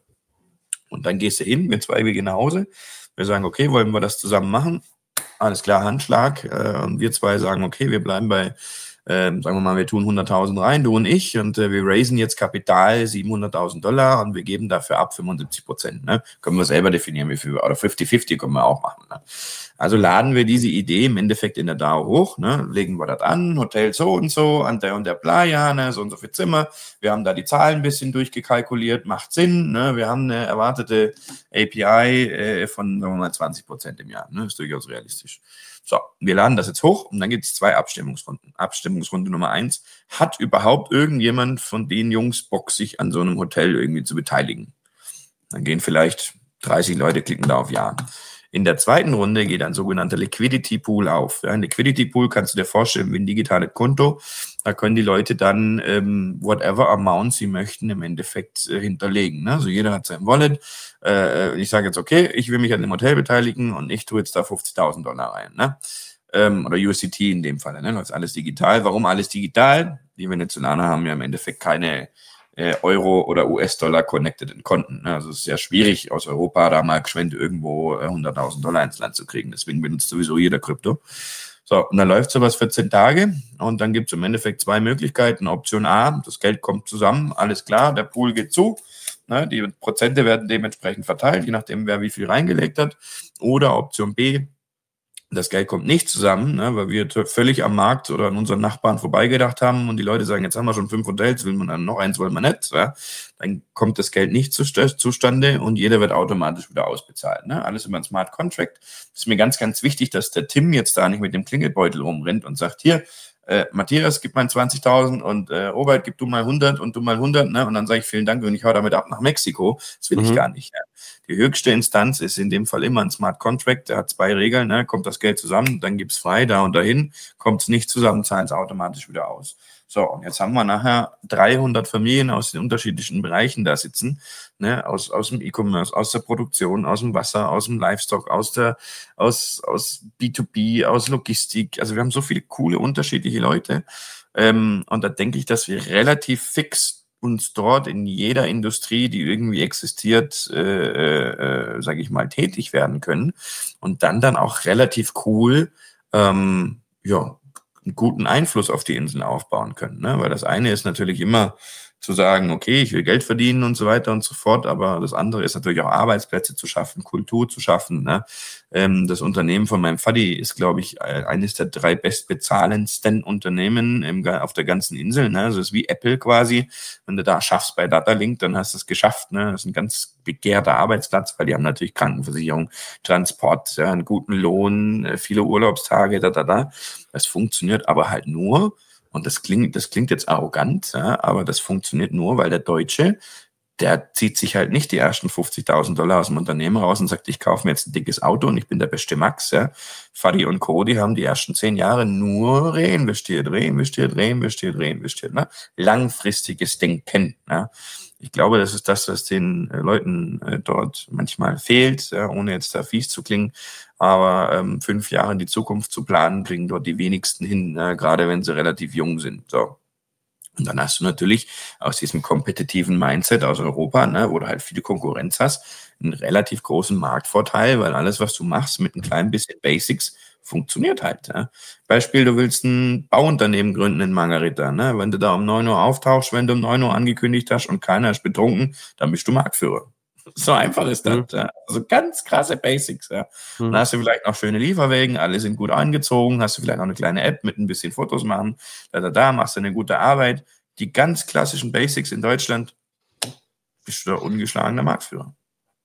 B: Und dann gehst du hin, wir zwei, wir gehen nach Hause. Wir sagen, okay, wollen wir das zusammen machen? Alles klar, Handschlag. Und wir zwei sagen, okay, wir bleiben bei, sagen wir mal, wir tun 100.000 rein, du und ich, und wir raisen jetzt Kapital 700.000 Dollar und wir geben dafür ab 75%. Ne? Können wir selber definieren, wie viel, oder 50-50 können wir auch machen. Ne? Also laden wir diese Idee im Endeffekt in der DAO hoch, ne? Legen wir das an, Hotel so und der Playa, ne? So und so viel Zimmer. Wir haben da die Zahlen ein bisschen durchgekalkuliert, macht Sinn. Ne? Wir haben eine erwartete API von, sagen wir mal, 20% im Jahr. Ne? Ist durchaus realistisch. So, wir laden das jetzt hoch und dann gibt es 2 Abstimmungsrunden. Abstimmungsrunde Nummer 1, hat überhaupt irgendjemand von den Jungs Bock, sich an so einem Hotel irgendwie zu beteiligen? Dann gehen vielleicht 30 Leute, klicken da auf Ja. In der zweiten Runde geht ein sogenannter Liquidity Pool auf. Ja, ein Liquidity Pool kannst du dir vorstellen wie ein digitales Konto. Da können die Leute dann whatever amount sie möchten im Endeffekt hinterlegen. Ne? Also jeder hat sein Wallet. Ich sage jetzt, okay, ich will mich an dem Hotel beteiligen und ich tue jetzt da 50.000 Dollar rein. Ne? Oder USDT in dem Fall. Ne? Das ist alles digital. Warum alles digital? Die Venezolaner haben ja im Endeffekt keine Euro oder US-Dollar connected in Konten. Also es ist sehr schwierig, aus Europa da mal geschwind irgendwo 100.000 Dollar ins Land zu kriegen. Deswegen benutzt sowieso jeder Krypto. So, und dann läuft sowas 14 Tage und dann gibt es im Endeffekt 2 Möglichkeiten. Option A, das Geld kommt zusammen, alles klar, der Pool geht zu. Ne, die Prozente werden dementsprechend verteilt, je nachdem, wer wie viel reingelegt hat. Oder Option B, das Geld kommt nicht zusammen, ne, weil wir völlig am Markt oder an unseren Nachbarn vorbeigedacht haben und die Leute sagen, jetzt haben wir schon 5 Hotels, will man dann noch eins, wollen wir nicht. Ja. Dann kommt das Geld nicht zustande und jeder wird automatisch wieder ausbezahlt. Ne. Alles über ein Smart Contract. Das ist mir ganz, ganz wichtig, dass der Tim jetzt da nicht mit dem Klingelbeutel rumrennt und sagt, hier, Matthias, gib mal 20.000 und Robert, gib du mal 100 und du mal 100. Ne? Und dann sage ich vielen Dank und ich hau damit ab nach Mexiko. Das will ich gar nicht. Ja. Die höchste Instanz ist in dem Fall immer ein Smart Contract. Der hat 2 Regeln. Ne? Kommt das Geld zusammen, dann gibt's frei, da und dahin. Kommt es nicht zusammen, zahlen es automatisch wieder aus. So, und jetzt haben wir nachher 300 Familien aus den unterschiedlichen Bereichen da sitzen, ne, aus dem E-Commerce, aus der Produktion, aus dem Wasser, aus dem Livestock, aus B2B, aus Logistik. Also wir haben so viele coole, unterschiedliche Leute. Und da denke ich, dass wir relativ fix uns dort in jeder Industrie, die irgendwie existiert, sage ich mal, tätig werden können und dann auch relativ cool, ja, einen guten Einfluss auf die Inseln aufbauen können. Ne? Weil das eine ist natürlich immer zu sagen, okay, ich will Geld verdienen und so weiter und so fort, aber das andere ist natürlich auch Arbeitsplätze zu schaffen, Kultur zu schaffen. Ne? Das Unternehmen von meinem Vati ist, glaube ich, eines der 3 bestbezahlendsten Unternehmen auf der ganzen Insel. Ne? Also es ist wie Apple quasi. Wenn du da schaffst bei Datalink, dann hast du es geschafft. Ne? Das ist ein ganz begehrter Arbeitsplatz, weil die haben natürlich Krankenversicherung, Transport, ja, einen guten Lohn, viele Urlaubstage, Das funktioniert aber halt nur, und das klingt jetzt arrogant, ja, aber das funktioniert nur, weil der Deutsche, der zieht sich halt nicht die ersten $50.000 aus dem Unternehmen raus und sagt, ich kaufe mir jetzt ein dickes Auto und ich bin der beste Max. Ja. Fadi und Co., die haben die ersten 10 Jahre nur reinvestiert. Ne? Langfristiges Denken. Ja. Ich glaube, das ist das, was den Leuten dort manchmal fehlt, ja, ohne jetzt da fies zu klingen. Aber 5 Jahre in die Zukunft zu planen, kriegen dort die wenigsten hin, gerade wenn sie relativ jung sind. So. Und dann hast du natürlich aus diesem kompetitiven Mindset aus Europa, ne, wo du halt viele Konkurrenz hast, einen relativ großen Marktvorteil, weil alles, was du machst mit ein klein bisschen Basics, funktioniert halt. Ja. Beispiel, du willst ein Bauunternehmen gründen in Margarita. Ne? Wenn du da um 9 Uhr auftauchst, wenn du um 9 Uhr angekündigt hast und keiner ist betrunken, dann bist du Marktführer. So einfach ist das. Ja. Also ganz krasse Basics. Ja. Dann hast du vielleicht noch schöne Lieferwegen, alle sind gut angezogen, hast du vielleicht noch eine kleine App mit ein bisschen Fotos machen, machst du eine gute Arbeit. Die ganz klassischen Basics in Deutschland, bist du der ungeschlagene Marktführer.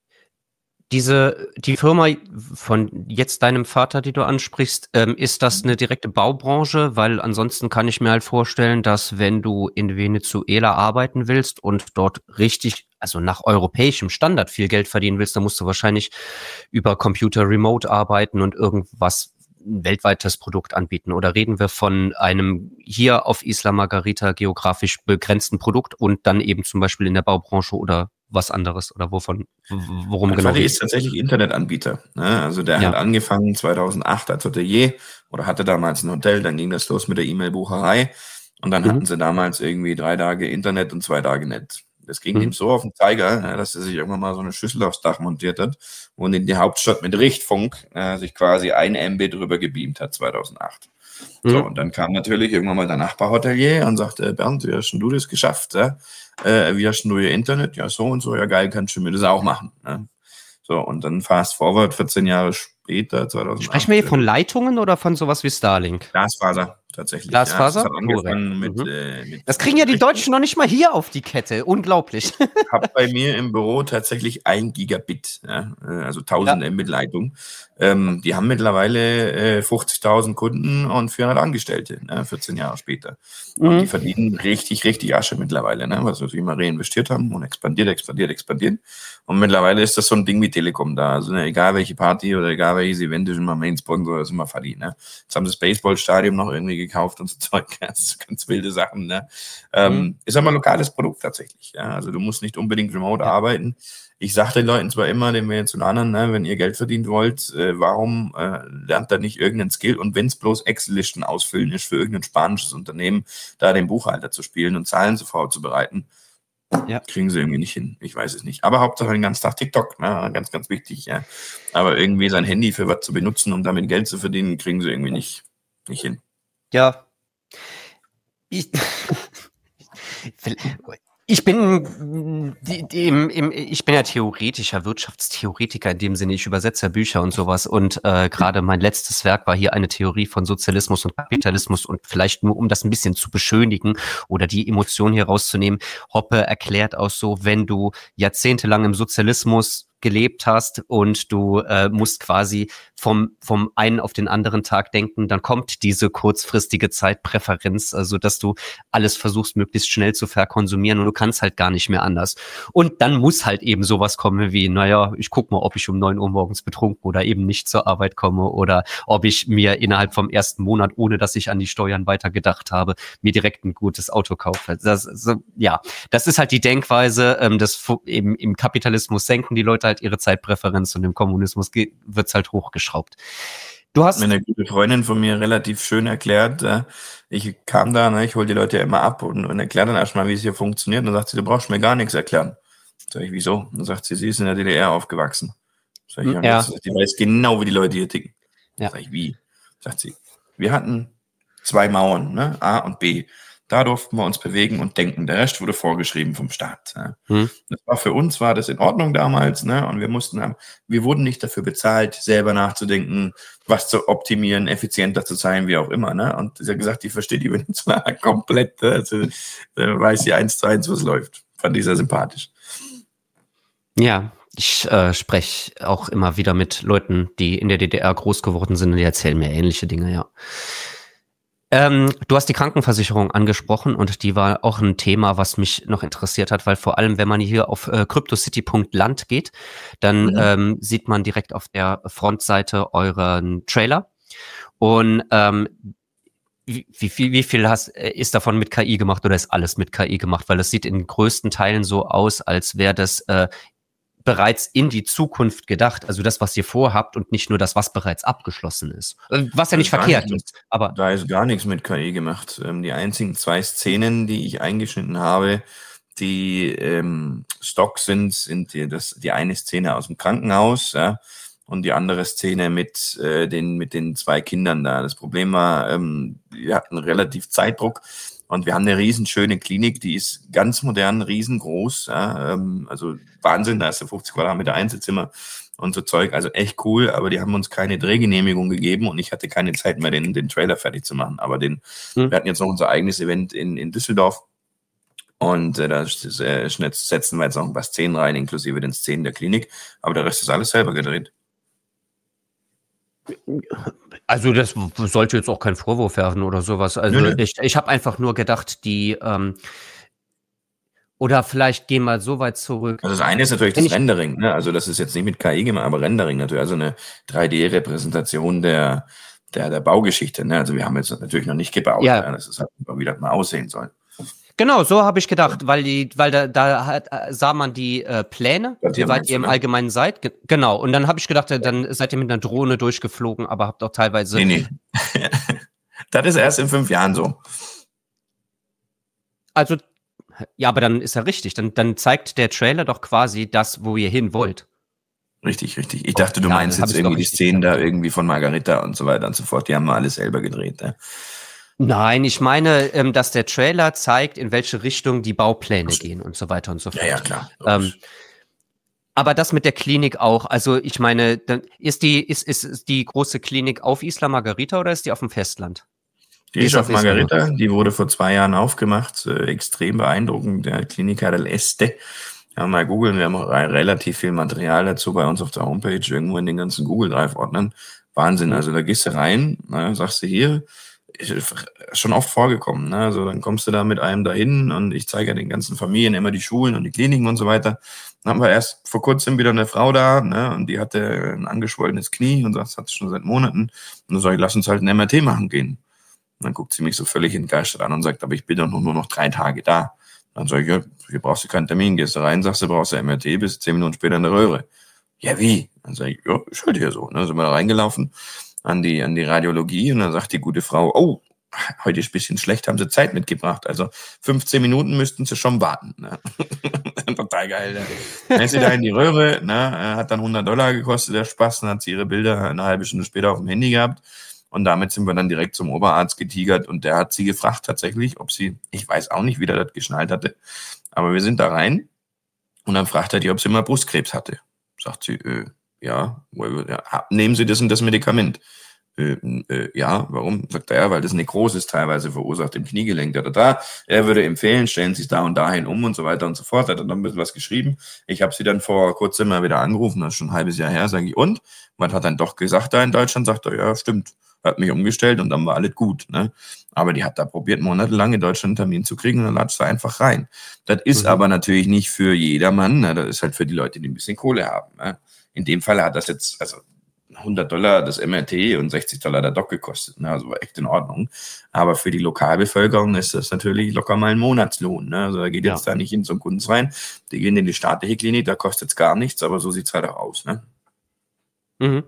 A: Die Firma von jetzt deinem Vater, die du ansprichst, ist das eine direkte Baubranche? Weil ansonsten kann ich mir halt vorstellen, dass wenn du in Venezuela arbeiten willst und dort richtig, also nach europäischem Standard viel Geld verdienen willst, dann musst du wahrscheinlich über Computer remote arbeiten und irgendwas ein weltweites Produkt anbieten. Oder reden wir von einem hier auf Isla Margarita geografisch begrenzten Produkt und dann eben zum Beispiel in der Baubranche oder was anderes oder worum genau?
B: Vati ist tatsächlich Internetanbieter. Ne? Also der hat angefangen 2008 als Hotelier oder hatte damals ein Hotel, dann ging das los mit der E-Mail-Bucherei und dann hatten sie damals irgendwie 3 Tage Internet und 2 Tage Netz. Das ging ihm so auf den Zeiger, dass er sich irgendwann mal so eine Schüssel aufs Dach montiert hat und in die Hauptstadt mit Richtfunk sich quasi 1 MB drüber gebeamt hat 2008. So, und dann kam natürlich irgendwann mal der Nachbarhotelier und sagte, Bernd, wie hast denn du das geschafft? Ja? Wie hast denn du ihr Internet? Ja, so und so, ja geil, kannst du mir das auch machen. Ne? So, und dann fast forward, 14 Jahre später, 2008.
A: Sprechen wir hier von Leitungen oder von sowas wie Starlink?
B: Glasfaser, tatsächlich.
A: Glasfaser?
B: Ja, das hat angefangen mit
A: das kriegen ja die Deutschen noch nicht mal hier auf die Kette. Unglaublich.
B: Ich habe bei mir im Büro tatsächlich 1 Gigabit, ja, also 1000 Mbit Leitung. Die haben mittlerweile 50.000 Kunden und 400 Angestellte, 14 Jahre später. Und die verdienen richtig, richtig Asche mittlerweile, ne, was wir immer reinvestiert haben und expandiert. Und mittlerweile ist das so ein Ding wie Telekom da. Also egal welche Party oder egal welches Event ist immer Main-Sponsor, ist immer Vati. Ne. Jetzt haben sie das Baseballstadion noch irgendwie gekauft und so Zeug, ganz wilde Sachen. Ne. Ist aber ein lokales Produkt tatsächlich. Ja. Also du musst nicht unbedingt remote arbeiten. Ich sage den Leuten zwar immer, den Venezolanern, ne, wenn ihr Geld verdient wollt, warum lernt da nicht irgendeinen Skill? Und wenn es bloß Excel-Listen ausfüllen ist für irgendein spanisches Unternehmen, da den Buchhalter zu spielen und Zahlen vorzubereiten, kriegen sie irgendwie nicht hin. Ich weiß es nicht. Aber Hauptsache den ganzen Tag TikTok, ne, ganz, ganz wichtig. Ja. Aber irgendwie sein Handy für was zu benutzen, um damit Geld zu verdienen, kriegen sie irgendwie nicht hin.
A: Ja. Ich bin ja theoretischer Wirtschaftstheoretiker in dem Sinne, ich übersetze Bücher und sowas und gerade mein letztes Werk war hier eine Theorie von Sozialismus und Kapitalismus und vielleicht nur, um das ein bisschen zu beschönigen oder die Emotion hier rauszunehmen, Hoppe erklärt auch so, wenn du jahrzehntelang im Sozialismus gelebt hast und du musst quasi vom einen auf den anderen Tag denken, dann kommt diese kurzfristige Zeitpräferenz, also dass du alles versuchst, möglichst schnell zu verkonsumieren und du kannst halt gar nicht mehr anders. Und dann muss halt eben sowas kommen wie, naja, ich guck mal, ob ich um 9 Uhr morgens betrunken oder eben nicht zur Arbeit komme oder ob ich mir innerhalb vom ersten Monat, ohne dass ich an die Steuern weiter gedacht habe, mir direkt ein gutes Auto kaufe. Das ist halt die Denkweise, im Kapitalismus senken die Leute halt ihre Zeitpräferenz und im Kommunismus wird's halt hochgeschraubt. Du hast...
B: Mir eine gute Freundin von mir relativ schön erklärt, ich kam da, ne, ich hole die Leute ja immer ab und erkläre dann erstmal, wie es hier funktioniert. Und dann sagt sie, du brauchst mir gar nichts erklären. Sag ich, wieso? Und dann sagt sie, sie ist in der DDR aufgewachsen. Sag ich,
A: Ja.
B: die weiß genau, wie die Leute hier ticken.
A: Ja.
B: Sag ich, wie? Sagt sie, wir hatten 2 Mauern, ne? A und B. Da durften wir uns bewegen und denken. Der Rest wurde vorgeschrieben vom Staat. Das war für uns, war das in Ordnung damals, ne? Und wir wurden nicht dafür bezahlt, selber nachzudenken, was zu optimieren, effizienter zu sein, wie auch immer, ne? Und sie hat gesagt, die versteht die Venezuela komplett, also weiß sie 1:1, was läuft. Fand ich sehr sympathisch.
A: Ja, ich spreche auch immer wieder mit Leuten, die in der DDR groß geworden sind und die erzählen mir ähnliche Dinge, ja. Du hast die Krankenversicherung angesprochen und die war auch ein Thema, was mich noch interessiert hat, weil vor allem, wenn man hier auf cryptocity.land geht, dann sieht man direkt auf der Frontseite euren Trailer und wie viel ist davon mit KI gemacht oder ist alles mit KI gemacht? Weil es sieht in größten Teilen so aus, als wäre das bereits in die Zukunft gedacht, also das, was ihr vorhabt und nicht nur das, was bereits abgeschlossen ist. Was ja nicht verkehrt ist. Aber
B: da ist gar nichts mit KI gemacht. Die einzigen 2 Szenen, die ich eingeschnitten habe, die Stock sind die eine Szene aus dem Krankenhaus, ja, und die andere Szene mit den 2 Kindern da. Das Problem war, wir hatten relativ Zeitdruck. Und wir haben eine riesenschöne Klinik, die ist ganz modern, riesengroß, ja, also Wahnsinn, da ist ja 50 Quadratmeter Einzelzimmer und so Zeug, also echt cool, aber die haben uns keine Drehgenehmigung gegeben und ich hatte keine Zeit mehr, den Trailer fertig zu machen. Aber wir hatten jetzt noch unser eigenes Event in Düsseldorf und da setzen wir jetzt noch ein paar Szenen rein, inklusive den Szenen der Klinik, aber der Rest ist alles selber gedreht.
A: Also das sollte jetzt auch kein Vorwurf werden oder sowas. Also ich habe einfach nur gedacht, oder vielleicht gehen wir so weit zurück.
B: Also das eine ist natürlich das Rendering, ne? Also das ist jetzt nicht mit KI gemacht, aber Rendering natürlich, also eine 3D-Repräsentation der Baugeschichte, ne? Also wir haben jetzt natürlich noch nicht gebaut, ja. Das ist halt, wie das mal aussehen soll.
A: Genau, so habe ich gedacht, weil da sah man die Pläne, wie weit ihr im Allgemeinen seid. Genau, und dann habe ich gedacht, dann seid ihr mit einer Drohne durchgeflogen, aber habt auch teilweise...
B: Nee. Das ist erst in 5 Jahren so.
A: Also, ja, aber dann ist ja richtig. Dann zeigt der Trailer doch quasi das, wo ihr hin wollt.
B: Richtig. Ich dachte, du meinst jetzt irgendwie die Szenen da irgendwie von Margarita und so weiter und so fort. Die haben wir alles selber gedreht, ne?
A: Nein, ich meine, dass der Trailer zeigt, in welche Richtung die Baupläne gehen und so weiter und so fort.
B: Ja, klar.
A: Aber das mit der Klinik auch. Also ich meine, dann ist die große Klinik auf Isla Margarita oder ist die auf dem Festland?
B: Die ist auf Margarita. Die wurde vor 2 Jahren aufgemacht. Extrem beeindruckend. Der Clínica del Este. Ja, mal googeln. Wir haben auch relativ viel Material dazu bei uns auf der Homepage, irgendwo in den ganzen Google Drive-Ordnern. Wahnsinn. Also da gehst du rein, sagst du hier, ist schon oft vorgekommen. Ne? Also dann kommst du da mit einem dahin und ich zeige ja den ganzen Familien immer die Schulen und die Kliniken und so weiter. Dann haben wir erst vor kurzem wieder eine Frau da, ne? Und die hatte ein angeschwollenes Knie und das hat sie schon seit Monaten. Und dann sage ich, lass uns halt ein MRT machen gehen. Und dann guckt sie mich so völlig entgeistert an und sagt, aber ich bin doch nur noch 3 Tage da. Dann sage ich, ja, hier brauchst du keinen Termin. Gehst du rein, sagst du, brauchst du MRT, bis 10 Minuten später in der Röhre. Ja, wie? Dann sage ich, ja, ist halt hier so. Ne? Sind wir da reingelaufen an die Radiologie und dann sagt die gute Frau, oh, heute ist ein bisschen schlecht, haben sie Zeit mitgebracht. Also 15 Minuten müssten sie schon warten. Ne? Total geil. Ne? Dann ist sie da in die Röhre, ne? Hat dann $100 gekostet, der Spaß. Dann hat sie ihre Bilder eine halbe Stunde später auf dem Handy gehabt. Und damit sind wir dann direkt zum Oberarzt getigert. Und der hat sie gefragt tatsächlich, ob sie, ich weiß auch nicht, wie der das geschnallt hatte, aber wir sind da rein. Und dann fragt er die, ob sie mal Brustkrebs hatte. Sagt sie, ja, nehmen Sie das und das Medikament. Ja, warum? Sagt er, ja, weil das Nekrose ist teilweise verursacht im Kniegelenk, da. Er würde empfehlen, stellen Sie es da und dahin um und so weiter und so fort. Hat er dann ein bisschen was geschrieben. Ich habe sie dann vor kurzem mal wieder angerufen, das ist schon ein halbes Jahr her, sage ich, und? Man hat dann doch gesagt, da in Deutschland, sagt er, ja, stimmt. Hat mich umgestellt und dann war alles gut. Ne? Aber die hat da probiert, monatelang in Deutschland einen Termin zu kriegen und dann latscht sie einfach rein. Das ist aber natürlich nicht für jedermann. Ne? Das ist halt für die Leute, die ein bisschen Kohle haben. Ne? In dem Fall hat das jetzt, also $100 das MRT und $60 der Doc gekostet. Ne? Also war echt in Ordnung. Aber für die Lokalbevölkerung ist das natürlich locker mal ein Monatslohn. Ne? Also da geht jetzt da nicht in so einen Kunst rein. Die gehen in die staatliche Klinik, da kostet es gar nichts, aber so sieht es halt auch aus. Ne?
A: Mhm.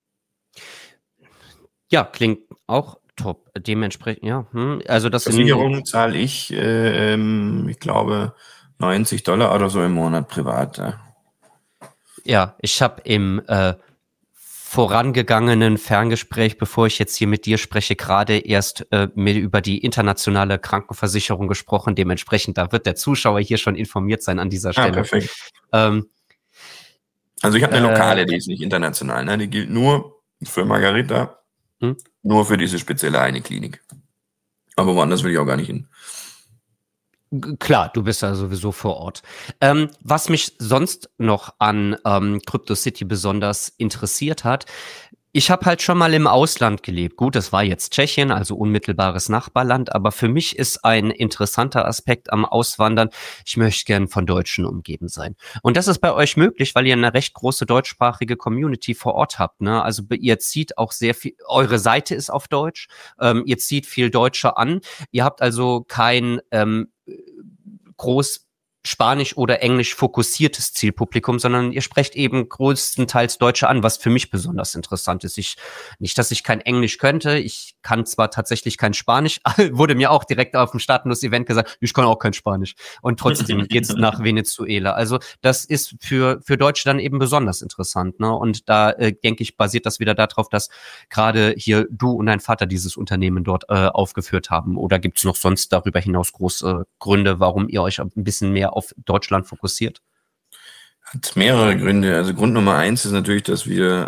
A: Ja, klingt auch top. Dementsprechend, ja. Also das
B: Versicherung zahle ich glaube, $90 oder so im Monat privat.
A: Ja, ich habe im vorangegangenen Ferngespräch, bevor ich jetzt hier mit dir spreche, gerade erst mir über die internationale Krankenversicherung gesprochen. Dementsprechend, da wird der Zuschauer hier schon informiert sein an dieser Stelle.
B: Perfekt. Also ich habe eine lokale, die ist nicht international. Ne? Die gilt nur für Margarita, nur für diese spezielle eine Klinik. Aber woanders will ich auch gar nicht hin.
A: Klar, du bist ja sowieso vor Ort. Was mich sonst noch an CryptoCity besonders interessiert hat, ich habe halt schon mal im Ausland gelebt. Gut, das war jetzt Tschechien, also unmittelbares Nachbarland, aber für mich ist ein interessanter Aspekt am Auswandern, ich möchte gern von Deutschen umgeben sein. Und das ist bei euch möglich, weil ihr eine recht große deutschsprachige Community vor Ort habt. Ne? Also ihr zieht auch sehr viel, eure Seite ist auf Deutsch, ihr zieht viel Deutsche an, ihr habt also kein groß Spanisch oder Englisch fokussiertes Zielpublikum, sondern ihr sprecht eben größtenteils Deutsche an, was für mich besonders interessant ist. Nicht, dass ich kein Englisch könnte, ich kann zwar tatsächlich kein Spanisch, wurde mir auch direkt auf dem Staatenlos-Event gesagt, ich kann auch kein Spanisch. Und trotzdem geht's nach Venezuela. Also das ist für Deutsche dann eben besonders interessant. Ne? Und da denke ich, basiert das wieder darauf, dass gerade hier du und dein Vater dieses Unternehmen dort aufgeführt haben. Oder gibt's noch sonst darüber hinaus große Gründe, warum ihr euch ein bisschen mehr auf Deutschland fokussiert?
B: Hat mehrere Gründe. Also Grund Nummer 1 ist natürlich, dass wir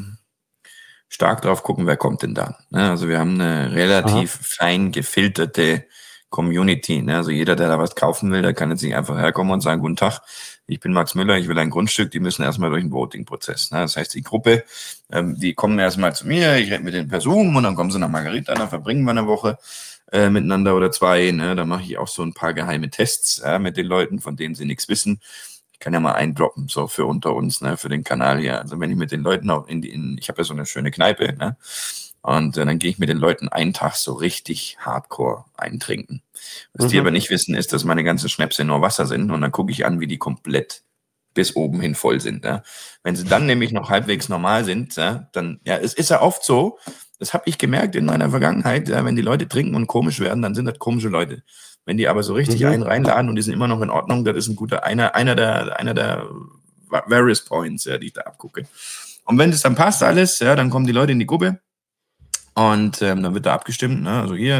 B: stark drauf gucken, wer kommt denn da. Ne? Also wir haben eine relativ fein gefilterte Community. Ne? Also jeder, der da was kaufen will, der kann jetzt nicht einfach herkommen und sagen, guten Tag, ich bin Max Müller, ich will ein Grundstück. Die müssen erstmal durch den Voting-Prozess. Ne? Das heißt, die Gruppe, die kommen erstmal zu mir, ich rede mit denen per Zoom und dann kommen sie nach Margarita, dann verbringen wir eine Woche miteinander oder zwei. Ne? Da mache ich auch so ein paar geheime Tests mit den Leuten, von denen sie nichts wissen. Ich kann ja mal eindroppen, so für unter uns, ne, für den Kanal hier. Also wenn ich mit den Leuten auch ich habe ja so eine schöne Kneipe, ne? Und dann gehe ich mit den Leuten einen Tag so richtig hardcore eintrinken. Was die aber nicht wissen, ist, dass meine ganzen Schnäpse nur Wasser sind und dann gucke ich an, wie die komplett bis oben hin voll sind. Ja? Wenn sie dann nämlich noch halbwegs normal sind, ja, dann, ja, es ist ja oft so, das habe ich gemerkt in meiner Vergangenheit, ja, wenn die Leute trinken und komisch werden, dann sind das komische Leute. Wenn die aber so richtig einen reinladen und die sind immer noch in Ordnung, das ist ein guter, einer der various points, ja, die ich da abgucke. Und wenn das dann passt alles, ja, dann kommen die Leute in die Gruppe und dann wird da abgestimmt, ne? Also hier,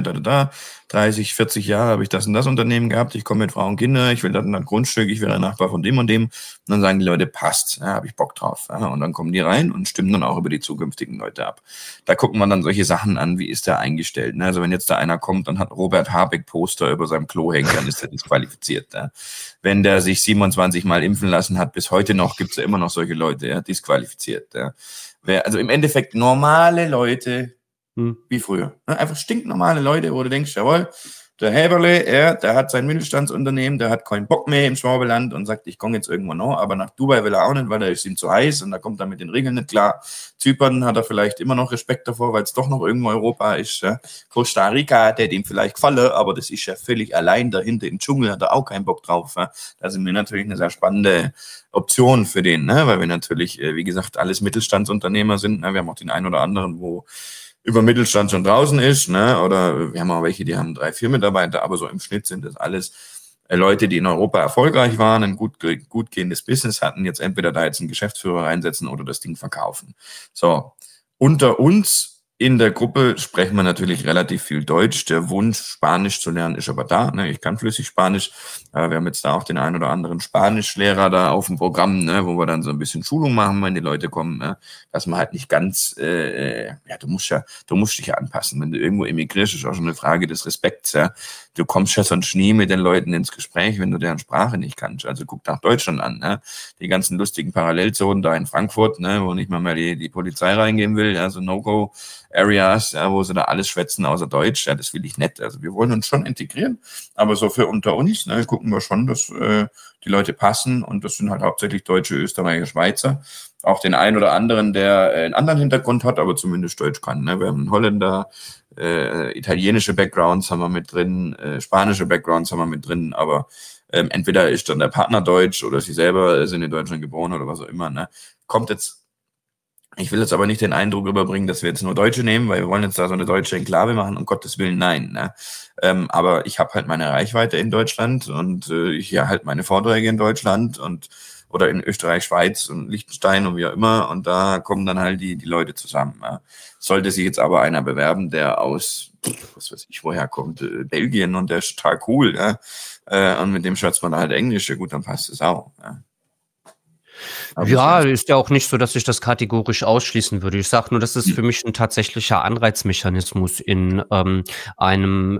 B: 30, 40 Jahre habe ich das und das Unternehmen gehabt, ich komme mit Frau und Kinder, ich will das und das Grundstück, ich will ein Nachbar von dem und dem. Und dann sagen die Leute, passt, ja, habe ich Bock drauf. Ja? Und dann kommen die rein und stimmen dann auch über die zukünftigen Leute ab. Da gucken wir dann solche Sachen an, wie ist der eingestellt. Ne? Also wenn jetzt da einer kommt und hat Robert Habeck Poster über seinem Klo hängen, dann ist der disqualifiziert. Ja? Wenn der sich 27 Mal impfen lassen hat, bis heute noch, gibt's ja immer noch solche Leute, ja? Disqualifiziert. Ja? Also im Endeffekt normale Leute, wie früher. Einfach stinknormale Leute, wo du denkst, jawohl, der Häberle, der hat sein Mittelstandsunternehmen, der hat keinen Bock mehr im Schwabeland und sagt, ich komme jetzt irgendwo noch, aber nach Dubai will er auch nicht, weil da ist ihm zu heiß und da kommt er mit den Regeln nicht klar. Zypern hat er vielleicht immer noch Respekt davor, weil es doch noch irgendwo Europa ist. Ja. Costa Rica, der dem vielleicht gefallen, aber das ist ja völlig allein dahinter im Dschungel, hat er auch keinen Bock drauf. Ja. Da sind wir natürlich eine sehr spannende Option für den, ne? Weil wir natürlich, wie gesagt, alles Mittelstandsunternehmer sind. Ne? Wir haben auch den einen oder anderen, wo über Mittelstand schon draußen ist, ne? Oder wir haben auch welche, die haben 3, 4 Mitarbeiter, aber so im Schnitt sind das alles Leute, die in Europa erfolgreich waren, ein gut gehendes Business hatten, jetzt entweder da jetzt einen Geschäftsführer reinsetzen oder das Ding verkaufen. So, unter uns In der Gruppe sprechen wir natürlich relativ viel Deutsch. Der Wunsch, Spanisch zu lernen, ist aber da. Ne? Ich kann flüssig Spanisch. Wir haben jetzt da auch den einen oder anderen Spanischlehrer da auf dem Programm, ne? Wo wir dann so ein bisschen Schulung machen, wenn die Leute kommen. Ne? Dass man halt nicht ganz, ja, du musst dich ja anpassen. Wenn du irgendwo emigrierst, ist auch schon eine Frage des Respekts. Ja? Du kommst ja sonst nie mit den Leuten ins Gespräch, wenn du deren Sprache nicht kannst. Also guck nach Deutschland an. Ne? Die ganzen lustigen Parallelzonen da in Frankfurt, ne? Wo nicht mal mehr die Polizei reingehen will. Also No-Go. Areas, ja, wo sie da alles schwätzen außer Deutsch, ja, das will ich nicht. Also wir wollen uns schon integrieren, aber so für unter uns, ne, gucken wir schon, dass die Leute passen und das sind halt hauptsächlich Deutsche, Österreicher, Schweizer. Auch den einen oder anderen, der einen anderen Hintergrund hat, aber zumindest Deutsch kann. Ne? Wir haben einen Holländer, italienische Backgrounds haben wir mit drin, spanische Backgrounds haben wir mit drin, aber entweder ist dann der Partner Deutsch oder sie selber sind in Deutschland geboren oder was auch immer. Ne? Kommt jetzt. Ich will jetzt aber nicht den Eindruck überbringen, dass wir jetzt nur Deutsche nehmen, weil wir wollen jetzt da so eine deutsche Enklave machen, um Gottes Willen, nein. Ne? Aber ich habe halt meine Reichweite in Deutschland und hier halt meine Vorträge in Deutschland und oder in Österreich, Schweiz und Liechtenstein und wie auch immer. Und da kommen dann halt die Leute zusammen. Ja? Sollte sich jetzt aber einer bewerben, der aus, was weiß ich, woher kommt, Belgien und der ist total cool, ja? Und mit dem schätzt man halt Englisch, ja gut, dann passt es auch. Ja?
A: Ja, ist ja auch nicht so, dass ich das kategorisch ausschließen würde. Ich sage nur, das ist für mich ein tatsächlicher Anreizmechanismus in einem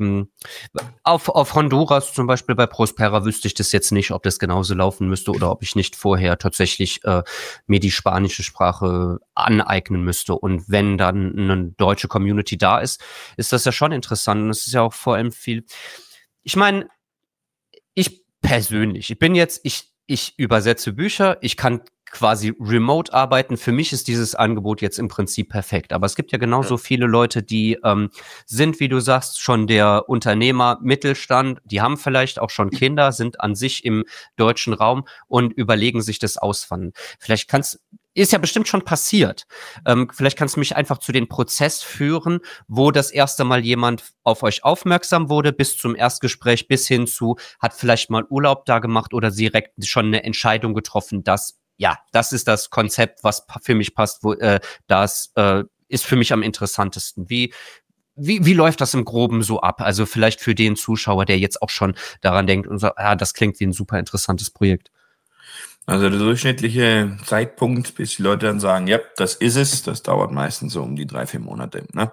A: auf Honduras zum Beispiel bei Prospera wüsste ich das jetzt nicht, ob das genauso laufen müsste oder ob ich nicht vorher tatsächlich mir die spanische Sprache aneignen müsste. Und wenn dann eine deutsche Community da ist, ist das ja schon interessant. Und es ist ja auch vor allem viel. Ich meine, ich persönlich, ich übersetze Bücher, ich kann quasi remote arbeiten. Für mich ist dieses Angebot jetzt im Prinzip perfekt. Aber es gibt ja genauso viele Leute, die sind, wie du sagst, schon der Unternehmer Mittelstand. Die haben vielleicht auch schon Kinder, sind an sich im deutschen Raum und überlegen sich das Auswandern. Ist ja bestimmt schon passiert. Vielleicht kannst du mich einfach zu den Prozess führen, wo das erste Mal jemand auf euch aufmerksam wurde, bis zum Erstgespräch, bis hin zu, hat vielleicht mal Urlaub da gemacht oder direkt schon eine Entscheidung getroffen, dass, ja, das ist das Konzept, was für mich passt, das ist für mich am interessantesten. Wie läuft das im Groben so ab? Also vielleicht für den Zuschauer, der jetzt auch schon daran denkt und sagt, ja, das klingt wie ein super interessantes Projekt.
B: Also der durchschnittliche Zeitpunkt, bis die Leute dann sagen, ja, das ist es, das dauert meistens so um die 3-4 Monate. Ne?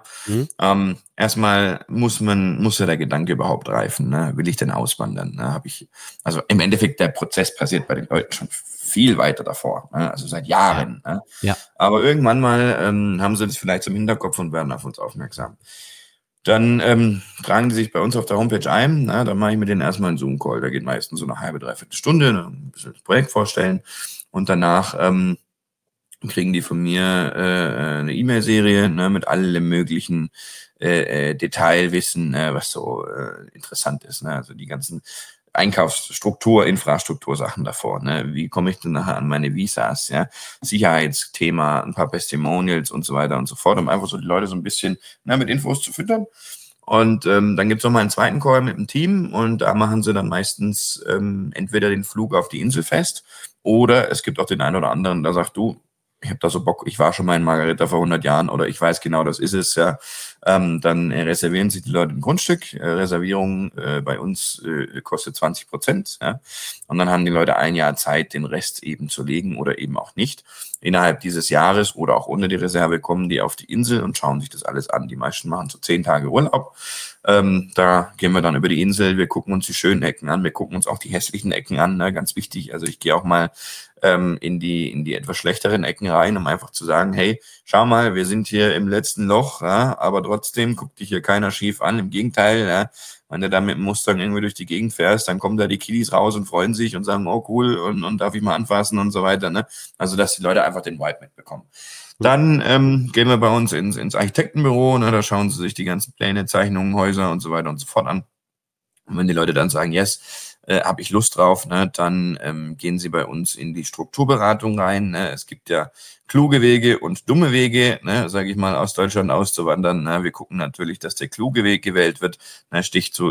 B: Erstmal muss ja der Gedanke überhaupt reifen. Ne? Will ich denn auswandern? Ne? Also im Endeffekt, der Prozess passiert bei den Leuten schon viel weiter davor, ne? Also seit Jahren.
A: Ja.
B: Ne?
A: Ja.
B: Aber irgendwann mal haben sie das vielleicht zum Hinterkopf und werden auf uns aufmerksam. Dann tragen die sich bei uns auf der Homepage ein. Na, dann mache ich mit denen erstmal einen Zoom-Call. Da geht meistens so eine halbe, dreiviertel Stunde, ne, ein bisschen das Projekt vorstellen. Und danach kriegen die von mir eine E-Mail-Serie, ne, mit allem möglichen Detailwissen, was so interessant ist. Ne? Also die ganzen Einkaufsstruktur, Infrastruktursachen davor. Ne? Wie komme ich denn nachher an meine Visas? Ja? Sicherheitsthema, ein paar Testimonials und so weiter und so fort, um einfach so die Leute so ein bisschen mit Infos zu füttern. Und dann gibt's noch mal einen zweiten Call mit dem Team und da machen sie dann meistens entweder den Flug auf die Insel fest oder es gibt auch den einen oder anderen, der sagt, du, ich habe da so Bock, ich war schon mal in Margareta vor 100 Jahren oder ich weiß genau, das ist es, ja. Dann reservieren sich die Leute ein Grundstück. Reservierung bei uns kostet 20%. Ja. Und dann haben die Leute ein Jahr Zeit, den Rest eben zu legen oder eben auch nicht. Innerhalb dieses Jahres oder auch ohne die Reserve kommen die auf die Insel und schauen sich das alles an. Die meisten machen so 10 Tage Urlaub. Da gehen wir dann über die Insel, wir gucken uns die schönen Ecken an, wir gucken uns auch die hässlichen Ecken an, ne? Ganz wichtig. Also ich gehe auch mal in die etwas schlechteren Ecken rein, um einfach zu sagen, hey, schau mal, wir sind hier im letzten Loch, ja, aber trotzdem guckt dich hier keiner schief an. Im Gegenteil, ja, wenn du da mit dem Mustang irgendwie durch die Gegend fährst, dann kommen da die Kiddies raus und freuen sich und sagen, oh cool, und darf ich mal anfassen und so weiter. Ne? Also, dass die Leute einfach den Vibe mitbekommen. Dann gehen wir bei uns ins Architektenbüro, ne, da schauen sie sich die ganzen Pläne, Zeichnungen, Häuser und so weiter und so fort an. Und wenn die Leute dann sagen, yes, habe ich Lust drauf, ne, dann gehen sie bei uns in die Strukturberatung rein. Ne. Es gibt ja kluge Wege und dumme Wege, ne, sage ich mal, aus Deutschland auszuwandern. Na, wir gucken natürlich, dass der kluge Weg gewählt wird. Ne,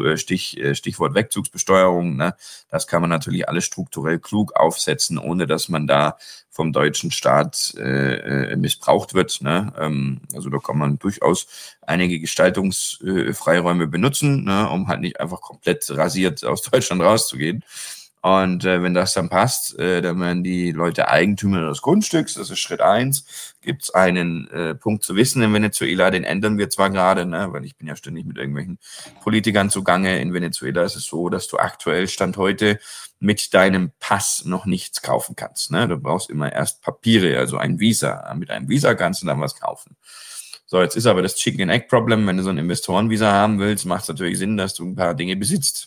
B: Stichwort Wegzugsbesteuerung. Ne, das kann man natürlich alles strukturell klug aufsetzen, ohne dass man da vom deutschen Staat missbraucht wird. Ne? Also da kann man durchaus einige Gestaltungsfreiräume benutzen, ne, um halt nicht einfach komplett rasiert aus Deutschland rauszugehen. Und wenn das dann passt, dann werden die Leute Eigentümer des Grundstücks. Das ist Schritt 1. Gibt es einen Punkt zu wissen in Venezuela, den ändern wir zwar gerade, ne, weil ich bin ja ständig mit irgendwelchen Politikern zugange. In Venezuela ist es so, dass du aktuell Stand heute mit deinem Pass noch nichts kaufen kannst. Ne? Du brauchst immer erst Papiere, also ein Visa. Mit einem Visa kannst du dann was kaufen. So, jetzt ist aber das Chicken-and-Egg-Problem. Wenn du so ein Investorenvisa haben willst, macht es natürlich Sinn, dass du ein paar Dinge besitzt.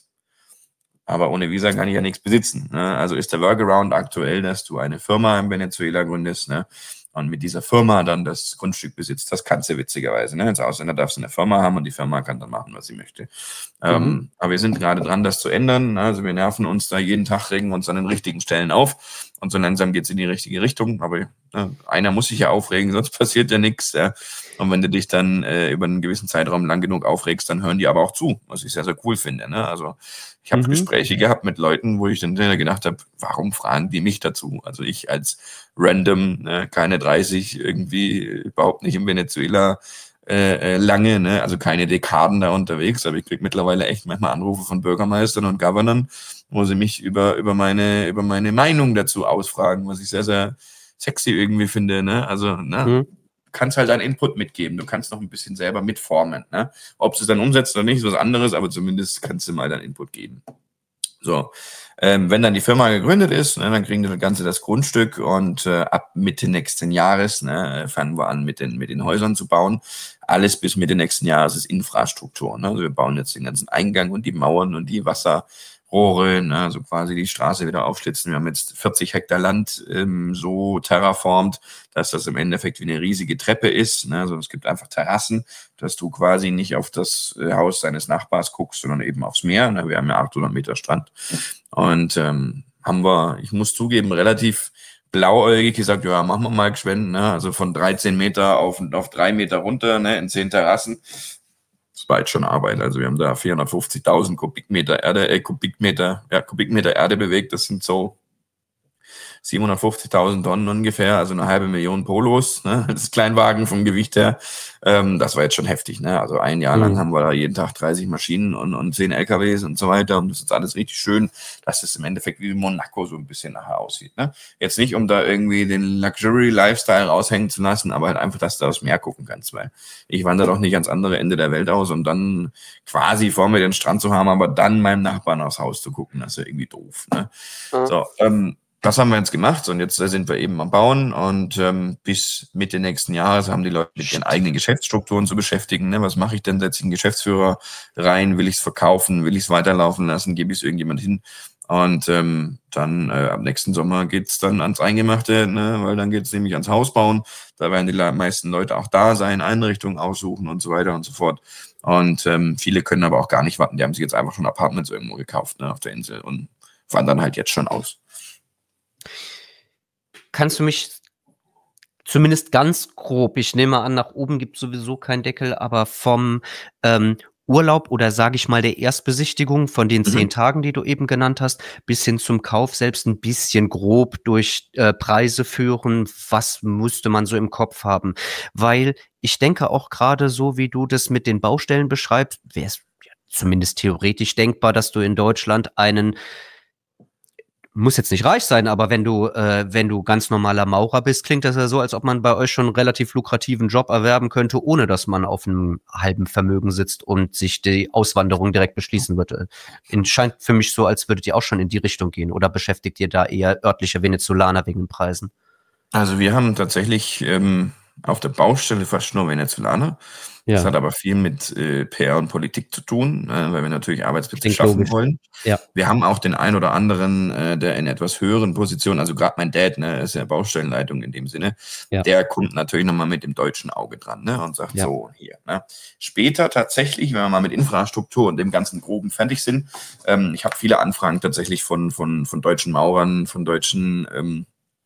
B: Aber ohne Visa kann ich ja nichts besitzen. Ne? Also ist der Workaround aktuell, dass du eine Firma in Venezuela gründest, ne? Und mit dieser Firma dann das Grundstück besitzt. Das kannst du witzigerweise. Ne? Als Ausländer darfst du eine Firma haben und die Firma kann dann machen, was sie möchte. Aber wir sind gerade dran, das zu ändern. Also wir nerven uns da jeden Tag, regen uns an den richtigen Stellen auf. Und so langsam geht es in die richtige Richtung. Aber einer muss sich ja aufregen, sonst passiert ja nichts. Ja? Und wenn du dich dann über einen gewissen Zeitraum lang genug aufregst, dann hören die aber auch zu, was ich sehr, sehr cool finde. Ne? Also ich habe Gespräche gehabt mit Leuten, wo ich dann gedacht habe, warum fragen die mich dazu? Also ich als random, ne, keine 30, irgendwie überhaupt nicht in Venezuela lange, ne, also keine Dekaden da unterwegs, aber ich kriege mittlerweile echt manchmal Anrufe von Bürgermeistern und Governern, wo sie mich über meine Meinung dazu ausfragen, was ich sehr, sehr sexy irgendwie finde, ne? Also, ne, kannst halt einen Input mitgeben, du kannst noch ein bisschen selber mitformen, ne? Ob du es dann umsetzt oder nicht, ist was anderes, aber zumindest kannst du mal deinen Input geben. So, wenn dann die Firma gegründet ist, ne, dann kriegen die das Ganze das Grundstück und ab Mitte nächsten Jahres fangen wir an, mit den Häusern zu bauen. Alles bis Mitte nächsten Jahres ist Infrastruktur. Ne? Also wir bauen jetzt den ganzen Eingang und die Mauern und die Wasserrohre, ne? Also quasi die Straße wieder aufschlitzen. Wir haben jetzt 40 Hektar Land so terraformt, dass das im Endeffekt wie eine riesige Treppe ist. Ne? Also es gibt einfach Terrassen, dass du quasi nicht auf das Haus deines Nachbars guckst, sondern eben aufs Meer. Ne? Wir haben ja 800 Meter Strand. Und haben wir, ich muss zugeben, relativ blauäugig gesagt, ja, machen wir mal geschwind, ne? Also von 13 Meter auf 3 Meter runter, ne? In 10 Terrassen. Das war jetzt schon Arbeit. Also wir haben da 450.000 Kubikmeter Erde bewegt. Das sind so 750.000 Tonnen ungefähr, also 500.000 Polos, ne? Das ist Kleinwagen vom Gewicht her. Das war jetzt schon heftig, ne? Also ein Jahr lang haben wir da jeden Tag 30 Maschinen und 10 LKWs und so weiter. Und das ist alles richtig schön, dass es im Endeffekt wie Monaco so ein bisschen nachher aussieht, ne? Jetzt nicht, um da irgendwie den Luxury-Lifestyle raushängen zu lassen, aber halt einfach, dass du aufs Meer gucken kannst, weil ich wandere doch nicht ans andere Ende der Welt aus, um dann quasi vor mir den Strand zu haben, aber dann meinem Nachbarn aufs Haus zu gucken. Das ist ja irgendwie doof, ne? So, das haben wir jetzt gemacht und jetzt sind wir eben am Bauen und bis Mitte nächsten Jahres haben die Leute mit ihren eigenen Geschäftsstrukturen zu beschäftigen. Ne? Was mache ich denn? Setze ich einen Geschäftsführer rein? Will ich es verkaufen? Will ich es weiterlaufen lassen? Gebe ich es irgendjemand hin? Und dann am nächsten Sommer geht's dann ans Eingemachte, ne? Weil dann geht's nämlich ans Haus bauen. Da werden die meisten Leute auch da sein, Einrichtungen aussuchen und so weiter und so fort. Und viele können aber auch gar nicht warten. Die haben sich jetzt einfach schon Apartments irgendwo gekauft, ne, auf der Insel und wandern halt jetzt schon aus.
A: Kannst du mich zumindest ganz grob, ich nehme an, nach oben gibt sowieso keinen Deckel, aber vom Urlaub oder sage ich mal der Erstbesichtigung von den 10 Tagen, die du eben genannt hast, bis hin zum Kauf selbst ein bisschen grob durch Preise führen, was müsste man so im Kopf haben? Weil ich denke auch gerade so, wie du das mit den Baustellen beschreibst, wäre es ja zumindest theoretisch denkbar, dass du in Deutschland muss jetzt nicht reich sein, aber wenn du ganz normaler Maurer bist, klingt das ja so, als ob man bei euch schon einen relativ lukrativen Job erwerben könnte, ohne dass man auf einem halben Vermögen sitzt und sich die Auswanderung direkt beschließen würde. Scheint für mich so, als würdet ihr auch schon in die Richtung gehen. Oder beschäftigt ihr da eher örtliche Venezolaner wegen den Preisen?
B: Also wir haben tatsächlich auf der Baustelle fast nur Venezolaner. Ja. Das hat aber viel mit PR und Politik zu tun, weil wir natürlich Arbeitsplätze schaffen wollen. Ja. Wir haben auch den einen oder anderen, der in etwas höheren Positionen, also gerade mein Dad, ne, ist ja Baustellenleitung in dem Sinne, der kommt natürlich nochmal mit dem deutschen Auge dran, ne, und sagt so, hier. Ne. Später tatsächlich, wenn wir mal mit Infrastruktur und dem ganzen Groben fertig sind, ich habe viele Anfragen tatsächlich von deutschen Maurern, von deutschen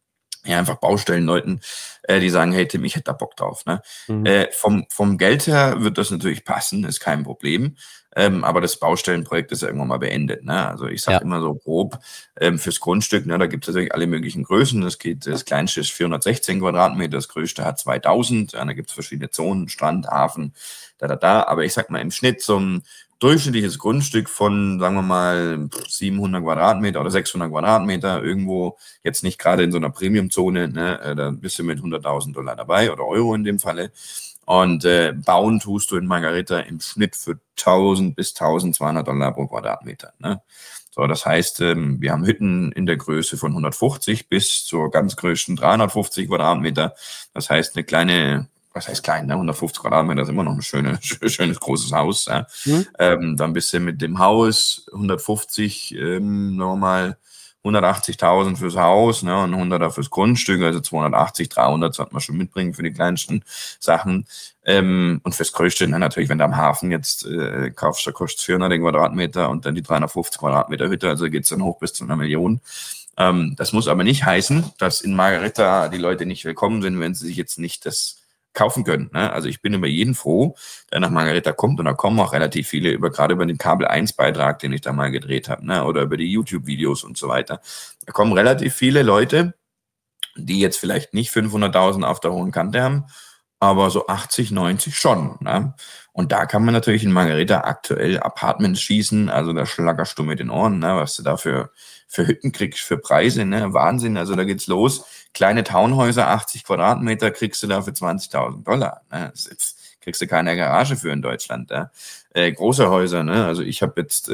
B: ja, einfach Baustellenleuten, die sagen, hey Tim, ich hätte da Bock drauf. Ne?
A: Mhm.
B: Vom Geld her wird das natürlich passen, ist kein Problem. Aber das Baustellenprojekt ist ja irgendwann mal beendet. Ne? Also ich sage
A: Ja.
B: immer so grob fürs Grundstück, ne, da gibt es natürlich alle möglichen Größen. Das kleinste ist 416 Quadratmeter, das größte hat 2000. Ja, da gibt es verschiedene Zonen, Strand, Hafen, da. Aber ich sag mal im Schnitt so ein durchschnittliches Grundstück von, sagen wir mal, 700 Quadratmeter oder 600 Quadratmeter, irgendwo jetzt nicht gerade in so einer Premium-Zone, ne, da bist du mit 100.000 Dollar dabei oder Euro in dem Falle. Und bauen tust du in Margarita im Schnitt für 1000 bis 1200 Dollar pro Quadratmeter. Ne? So, das heißt, wir haben Hütten in der Größe von 150 bis zur ganz größten 350 Quadratmeter. Das heißt, eine kleine, was heißt klein, ne? 150 Quadratmeter ist immer noch ein schönes großes Haus. Ja?
A: Mhm.
B: Dann bist du mit dem Haus 150, normal 180.000 fürs Haus, ne, und 100er fürs Grundstück, also 280, 300 sollte man schon mitbringen für die kleinsten Sachen. Und fürs Größte, ne, natürlich, wenn du am Hafen jetzt kaufst, da kostet 400 den Quadratmeter und dann die 350 Quadratmeter Hütte, also geht's dann hoch bis zu 1 Million. Das muss aber nicht heißen, dass in Margarita die Leute nicht willkommen sind, wenn sie sich jetzt nicht das kaufen können. Ne? Also ich bin über jeden froh, der nach Margarita kommt, und da kommen auch relativ viele gerade über den Kabel 1 Beitrag, den ich da mal gedreht habe, ne? Oder über die YouTube-Videos und so weiter. Da kommen relativ viele Leute, die jetzt vielleicht nicht 500.000 auf der hohen Kante haben, aber so 80, 90 schon. Ne? Und da kann man natürlich in Margarita aktuell Apartments schießen, also da schlackerst du mit den Ohren, ne? Was du da für Hütten kriegst, für Preise, ne? Wahnsinn, also da geht's los. Kleine Townhäuser, 80 Quadratmeter, kriegst du da für 20.000 Dollar. Ne? Kriegst du keine Garage für in Deutschland. Ja? Große Häuser, ne? Also ich habe jetzt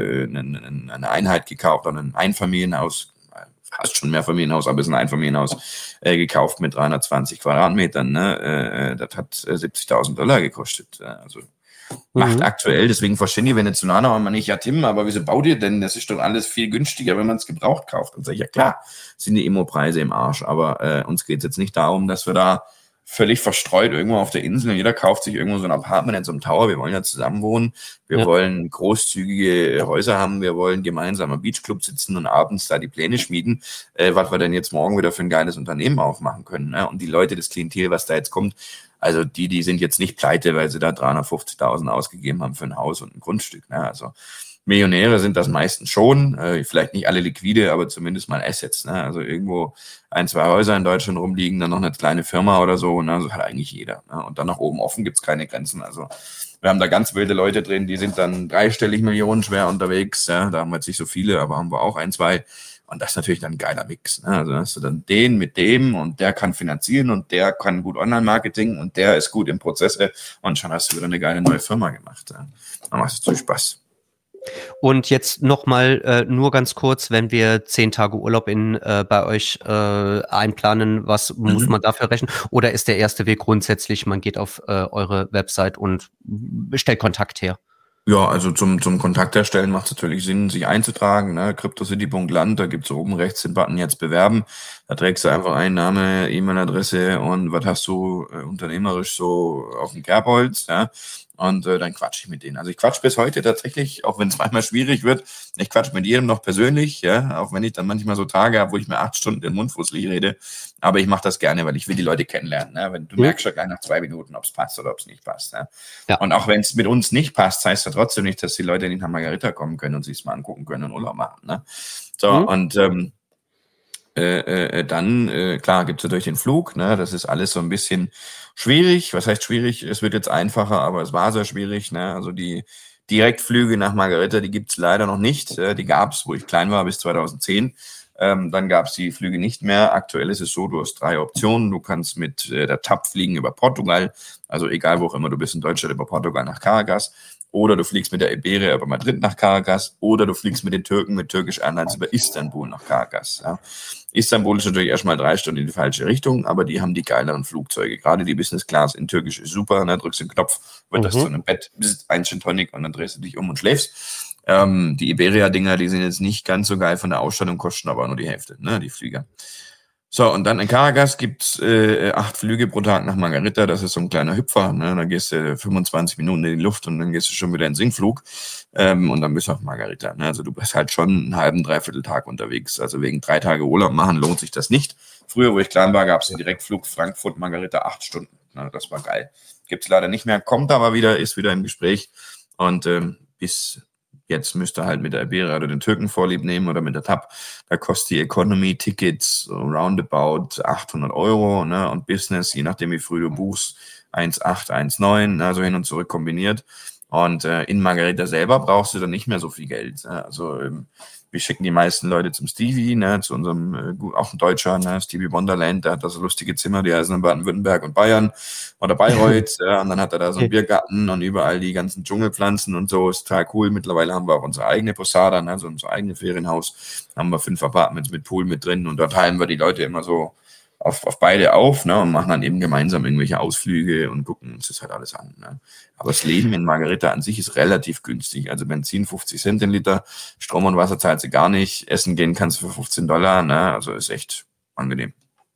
B: eine Einheit gekauft, oder ein Einfamilienhaus, fast schon Mehrfamilienhaus, aber es ist ein Einfamilienhaus, gekauft mit 320 Quadratmetern. Ne? Das hat 70.000 Dollar gekostet. Also macht aktuell, deswegen verstehen die Venezolaner immer nicht, ja Tim, aber wieso baut ihr denn? Das ist doch alles viel günstiger, wenn man es gebraucht kauft. Und sage ich, ja klar, sind die Immopreise im Arsch, aber uns geht es jetzt nicht darum, dass wir da völlig verstreut irgendwo auf der Insel, und jeder kauft sich irgendwo so ein Apartment in so einem Tower. Wir wollen ja zusammen wohnen, wir wollen großzügige Häuser haben, wir wollen gemeinsam am Beachclub sitzen und abends da die Pläne schmieden, was wir denn jetzt morgen wieder für ein geiles Unternehmen aufmachen können. Ne? Und die Leute, das Klientel, was da jetzt kommt, also die sind jetzt nicht pleite, weil sie da 350.000 ausgegeben haben für ein Haus und ein Grundstück. Ne? Also Millionäre sind das meistens schon, vielleicht nicht alle liquide, aber zumindest mal Assets. Ne? Also irgendwo 1, 2 Häuser in Deutschland rumliegen, dann noch eine kleine Firma oder so, ne? Das hat eigentlich jeder. Ne? Und dann nach oben offen gibt's keine Grenzen. Also wir haben da ganz wilde Leute drin, die sind dann 3-stellig Millionen schwer unterwegs. Ja? Da haben wir jetzt nicht so viele, aber haben wir auch 1, 2. Und das ist natürlich dann ein geiler Mix. Ne? Also hast du dann den mit dem, und der kann finanzieren und der kann gut Online-Marketing und der ist gut im Prozesse, und schon hast du wieder eine geile neue Firma gemacht. Ja? Dann macht es natürlich Spaß.
A: Und jetzt nochmal nur ganz kurz, wenn wir 10 Tage Urlaub bei euch einplanen, was muss man dafür rechnen? Oder ist der erste Weg grundsätzlich, man geht auf eure Website und stellt Kontakt her?
B: Ja, also zum Kontakt herstellen macht es natürlich Sinn, sich einzutragen. Ne? CryptoCity.land, da gibt's oben rechts den Button jetzt bewerben. Da trägst du einfach einen Name, E-Mail-Adresse und was hast du unternehmerisch so auf dem Kerbholz. Ja? Und dann quatsch ich mit denen. Also ich quatsch bis heute tatsächlich, auch wenn es manchmal schwierig wird, ich quatsch mit jedem noch persönlich, ja, auch wenn ich dann manchmal so Tage habe, wo ich mir 8 Stunden den Mund fusselig rede. Aber ich mache das gerne, weil ich will die Leute kennenlernen. Ne? Wenn du merkst ja gleich nach 2 Minuten, ob es passt oder ob es nicht passt. Ne? Ja. Und auch wenn es mit uns nicht passt, heißt ja trotzdem nicht, dass die Leute nicht nach Margarita kommen können und sich es mal angucken können und Urlaub machen. Ne? So, und dann, klar, gibt es natürlich den Flug, ne? Das ist alles so ein bisschen schwierig. Was heißt schwierig? Es wird jetzt einfacher, aber es war sehr schwierig. Ne? Also die Direktflüge nach Margarita, die gibt es leider noch nicht. Die gab es, wo ich klein war, bis 2010. Dann gab es die Flüge nicht mehr. Aktuell ist es so, du hast 3 Optionen. Du kannst mit der TAP fliegen über Portugal, also egal wo auch immer du bist in Deutschland, über Portugal nach Caracas. Oder du fliegst mit der Iberia über Madrid nach Caracas. Oder du fliegst mit den Türken, mit Turkish Airlines über Istanbul nach Caracas. Ja. Istanbul ist natürlich erstmal 3 Stunden in die falsche Richtung, aber die haben die geileren Flugzeuge. Gerade die Business Class in Türkisch ist super. Ne? Drückst den Knopf, wird das zu einem Bett, ein Gin Tonic und dann drehst du dich um und schläfst. Die Iberia-Dinger, die sind jetzt nicht ganz so geil von der Ausstattung, kosten aber nur die Hälfte, ne, die Flieger. So, und dann in Caracas gibt's 8 Flüge pro Tag nach Margarita. Das ist so ein kleiner Hüpfer. Ne? Da gehst du 25 Minuten in die Luft und dann gehst du schon wieder in den Sinkflug. Und dann bist du auf Margarita. Ne? Also du bist halt schon einen halben, dreiviertel Tag unterwegs. Also wegen 3 Tage Urlaub machen lohnt sich das nicht. Früher, wo ich klein war, gab es den Direktflug Frankfurt, Margarita, 8 Stunden. Na, das war geil. Gibt es leider nicht mehr, kommt aber wieder, ist wieder im Gespräch. Und bis jetzt müsst ihr halt mit der Iberia oder den Türken Vorlieb nehmen oder mit der TAP. Da kostet die Economy-Tickets roundabout 800 Euro, ne? Und Business, je nachdem wie früh du buchst, 1,8, 1,9, also hin und zurück kombiniert. Und in Margarita selber brauchst du dann nicht mehr so viel Geld. Also wir schicken die meisten Leute zum Stevie, ne, zu unserem, auch ein Deutscher, ne, Stevie Wonderland, der hat da so lustige Zimmer, die heißen in Baden-Württemberg und Bayern oder Bayreuth, ja, und dann hat er da so einen Biergarten und überall die ganzen Dschungelpflanzen und so, ist total cool. Mittlerweile haben wir auch unsere eigene Posada, ne, so unser eigenes Ferienhaus, haben wir 5 Apartments mit Pool mit drin und dort teilen wir die Leute immer so auf beide auf, ne, und machen dann eben gemeinsam irgendwelche Ausflüge und gucken uns das halt alles an, ne. Aber das Leben in Margarita an sich ist relativ günstig. Also Benzin 50 Cent den Liter, Strom und Wasser zahlst du gar nicht, essen gehen kannst du für $15, ne, also ist echt angenehm.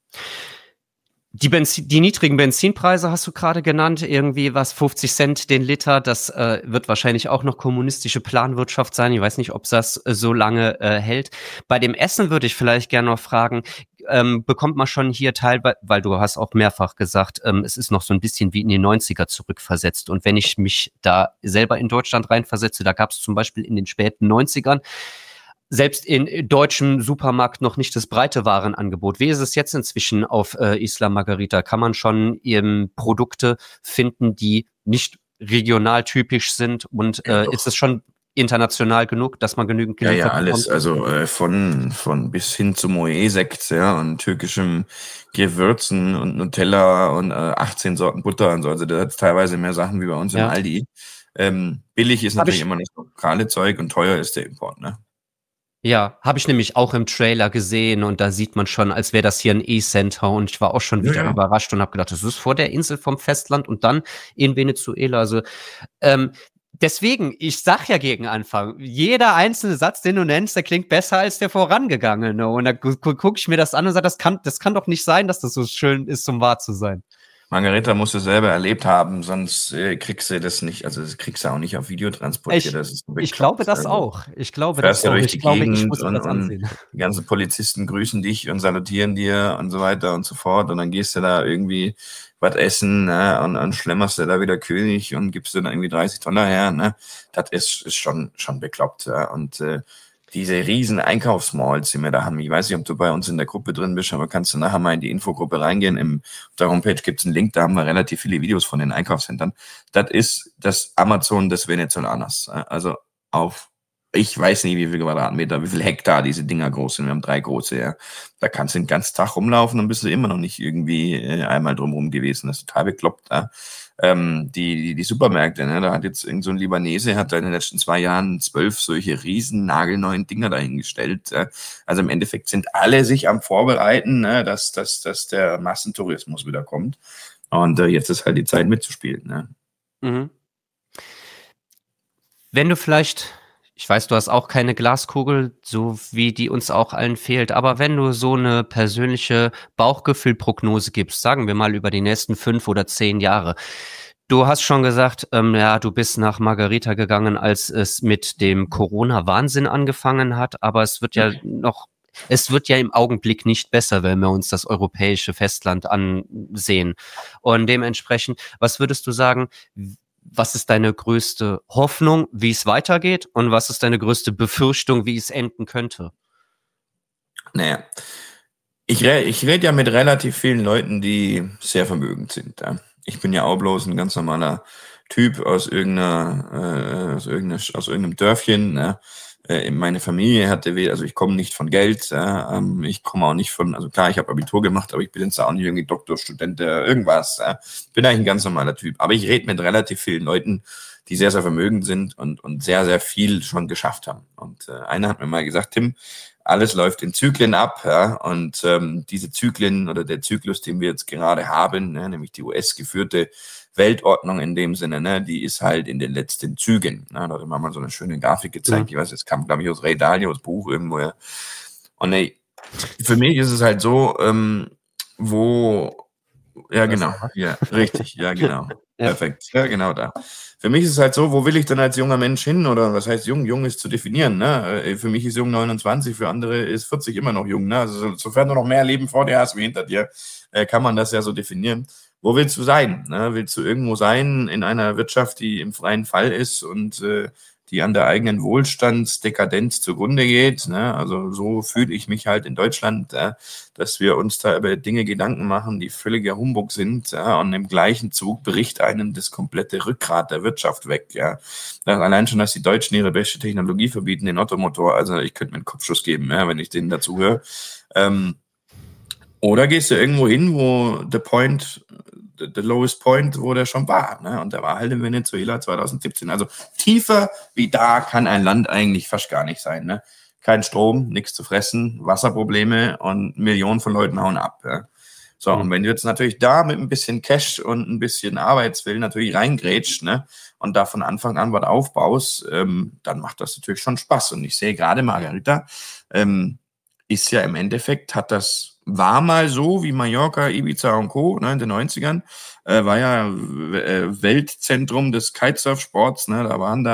A: Die niedrigen Benzinpreise hast du gerade genannt, irgendwie was 50 Cent den Liter, das wird wahrscheinlich auch noch kommunistische Planwirtschaft sein. Ich weiß nicht, ob das so lange hält. Bei dem Essen würde ich vielleicht gerne noch fragen, bekommt man schon hier teilweise, weil du hast auch mehrfach gesagt, es ist noch so ein bisschen wie in die 90er zurückversetzt. Und wenn ich mich da selber in Deutschland reinversetze, da gab es zum Beispiel in den späten 90ern selbst in deutschem Supermarkt noch nicht das breite Warenangebot. Wie ist es jetzt inzwischen auf Isla Margarita? Kann man schon Produkte finden, die nicht regional typisch sind? Und ist es schon international genug, dass man genügend
B: geliefert bekommt? Ja, alles. Also von bis hin zu Moe-Sekt, ja, und türkischem Gewürzen und Nutella und 18 Sorten Butter und so. Also da hat es teilweise mehr Sachen wie bei uns im Aldi. Billig ist natürlich immer das lokale Zeug und teuer ist der Import, ne?
A: Ja, habe ich nämlich auch im Trailer gesehen und da sieht man schon, als wäre das hier ein E-Center und ich war auch schon wieder überrascht und habe gedacht, das ist vor der Insel vom Festland und dann in Venezuela. Also deswegen, ich sag ja gegen Anfang, jeder einzelne Satz, den du nennst, der klingt besser als der vorangegangene. Und da gucke ich mir das an und sage, das kann doch nicht sein, dass das so schön ist, um wahr zu sein.
B: Margarita musst du selber erlebt haben, sonst kriegst du das nicht, also das kriegst du auch nicht auf Video transportiert.
A: Ich glaube das auch. Ich glaube das auch.
B: Ich muss mir das ansehen. Die ganzen Polizisten grüßen dich und salutieren dir und so weiter und so fort. Und dann gehst du da irgendwie was essen, ne, und schlemmerst du da wieder König und gibst du dann irgendwie $30 her. Ne? Das ist schon bekloppt. Ja. Und diese riesen Einkaufsmalls, die wir da haben. Ich weiß nicht, ob du bei uns in der Gruppe drin bist, aber kannst du nachher mal in die Infogruppe reingehen. Auf der Homepage gibt es einen Link, da haben wir relativ viele Videos von den Einkaufscentern. Das ist das Amazon des Venezolaners. Also ich weiß nicht, wie viel Quadratmeter, wie viel Hektar diese Dinger groß sind. Wir haben 3 große, ja. Da kannst du den ganzen Tag rumlaufen und bist du immer noch nicht irgendwie einmal drumherum gewesen. Das ist total bekloppt, ja. Die Supermärkte, ne? Da hat jetzt irgend so ein Libanese, hat da in den letzten 2 Jahren 12 solche riesen nagelneuen Dinger dahingestellt. Also im Endeffekt sind alle sich am Vorbereiten, ne? dass der Massentourismus wieder kommt. Und jetzt ist halt die Zeit mitzuspielen. Ne?
A: Mhm. Wenn du vielleicht, ich weiß, du hast auch keine Glaskugel, so wie die uns auch allen fehlt, aber wenn du so eine persönliche Bauchgefühlprognose gibst, sagen wir mal über die nächsten 5 oder 10 Jahre. Du hast schon gesagt, ja, du bist nach Margarita gegangen, als es mit dem Corona-Wahnsinn angefangen hat, aber es wird ja im Augenblick nicht besser, wenn wir uns das europäische Festland ansehen. Und dementsprechend, was würdest du sagen, was ist deine größte Hoffnung, wie es weitergeht? Und was ist deine größte Befürchtung, wie es enden könnte?
B: Naja, ich rede ja mit relativ vielen Leuten, die sehr vermögend sind. Ja. Ich bin ja auch bloß ein ganz normaler Typ aus irgendeinem Dörfchen. Ne? Meine Familie hatte, also ich komme nicht von Geld, ich komme auch nicht von, also klar, ich habe Abitur gemacht, aber ich bin jetzt auch nicht irgendwie Doktorstudent, irgendwas. Bin eigentlich ein ganz normaler Typ. Aber ich rede mit relativ vielen Leuten, die sehr, sehr vermögend sind und sehr, sehr viel schon geschafft haben. Und einer hat mir mal gesagt, Tim, alles läuft in Zyklen ab, ja, und diese Zyklen oder der Zyklus, den wir jetzt gerade haben, ne, nämlich die US-geführte Weltordnung in dem Sinne, ne, die ist halt in den letzten Zügen. Ne, da hat immer mal so eine schöne Grafik gezeigt. Ich weiß, es kam, glaube ich, aus Ray Dalios Buch irgendwoher. Und für mich ist es halt so, wo Ja,
A: Das
B: genau.
A: auch was?
B: Ja, richtig. Ja, genau.
A: Ja.
B: Perfekt. Ja, genau da. Für mich ist es halt so, wo will ich denn als junger Mensch hin? Oder was heißt jung? Jung ist zu definieren, ne? Für mich ist jung 29, für andere ist 40 immer noch jung, ne? Also sofern du noch mehr Leben vor dir hast wie hinter dir, kann man das ja so definieren. Wo willst du sein? Ne? Willst du irgendwo sein in einer Wirtschaft, die im freien Fall ist und die an der eigenen Wohlstandsdekadenz zugrunde geht? Ne? Also so fühle ich mich halt in Deutschland, dass wir uns da über Dinge Gedanken machen, die völliger Humbug sind, ja, und im gleichen Zug bricht einen das komplette Rückgrat der Wirtschaft weg, ja. Allein schon, dass die Deutschen ihre beste Technologie verbieten, den Ottomotor, also ich könnte mir einen Kopfschuss geben, ja, wenn ich denen dazu höre. Oder gehst du irgendwo hin, wo the lowest point, wo der schon war, ne? Und der war halt in Venezuela 2017. Also tiefer wie da kann ein Land eigentlich fast gar nicht sein, ne? Kein Strom, nichts zu fressen, Wasserprobleme und Millionen von Leuten hauen ab, ja? So, und wenn du jetzt natürlich da mit ein bisschen Cash und ein bisschen Arbeitswillen natürlich reingrätscht, ne, und da von Anfang an was aufbaust, dann macht das natürlich schon Spaß. Und ich sehe gerade Margarita, ist ja im Endeffekt, war mal so wie Mallorca, Ibiza und Co. Ne, in den 90ern, war ja Weltzentrum des Kitesurf-Sports. Ne, da waren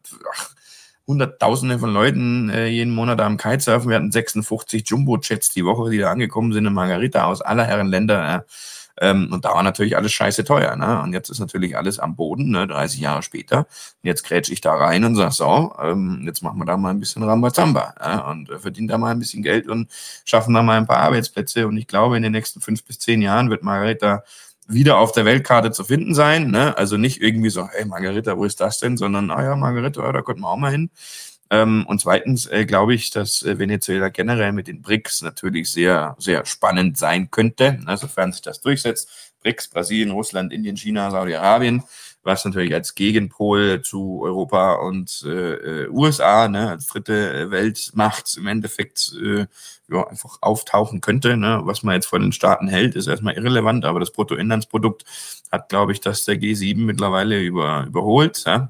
B: Hunderttausende von Leuten jeden Monat am Kitesurfen. Wir hatten 56 Jumbo-Jets die Woche, die da angekommen sind in Margarita aus aller Herren Länder. Und da war natürlich alles scheiße teuer. Ne? Und jetzt ist natürlich alles am Boden, ne? 30 Jahre später. Und jetzt grätsch ich da rein und sag so, jetzt machen wir da mal ein bisschen Rambazamba, und verdienen da mal ein bisschen Geld und schaffen da mal ein paar Arbeitsplätze. Und ich glaube, in den nächsten 5 bis 10 Jahren wird Margarita wieder auf der Weltkarte zu finden sein. Ne? Also nicht irgendwie so, hey Margarita, wo ist das denn? Sondern, ja, Margarita, da könnten wir auch mal hin. Und zweitens glaube ich, dass Venezuela generell mit den BRICS natürlich sehr, sehr spannend sein könnte, ne, sofern sich das durchsetzt. BRICS, Brasilien, Russland, Indien, China, Saudi-Arabien, was natürlich als Gegenpol zu Europa und USA, ne, als dritte Weltmacht im Endeffekt ja, einfach auftauchen könnte. Ne. Was man jetzt von den Staaten hält, ist erstmal irrelevant, aber das Bruttoinlandsprodukt hat, glaube ich, das der G7 mittlerweile überholt. Ja.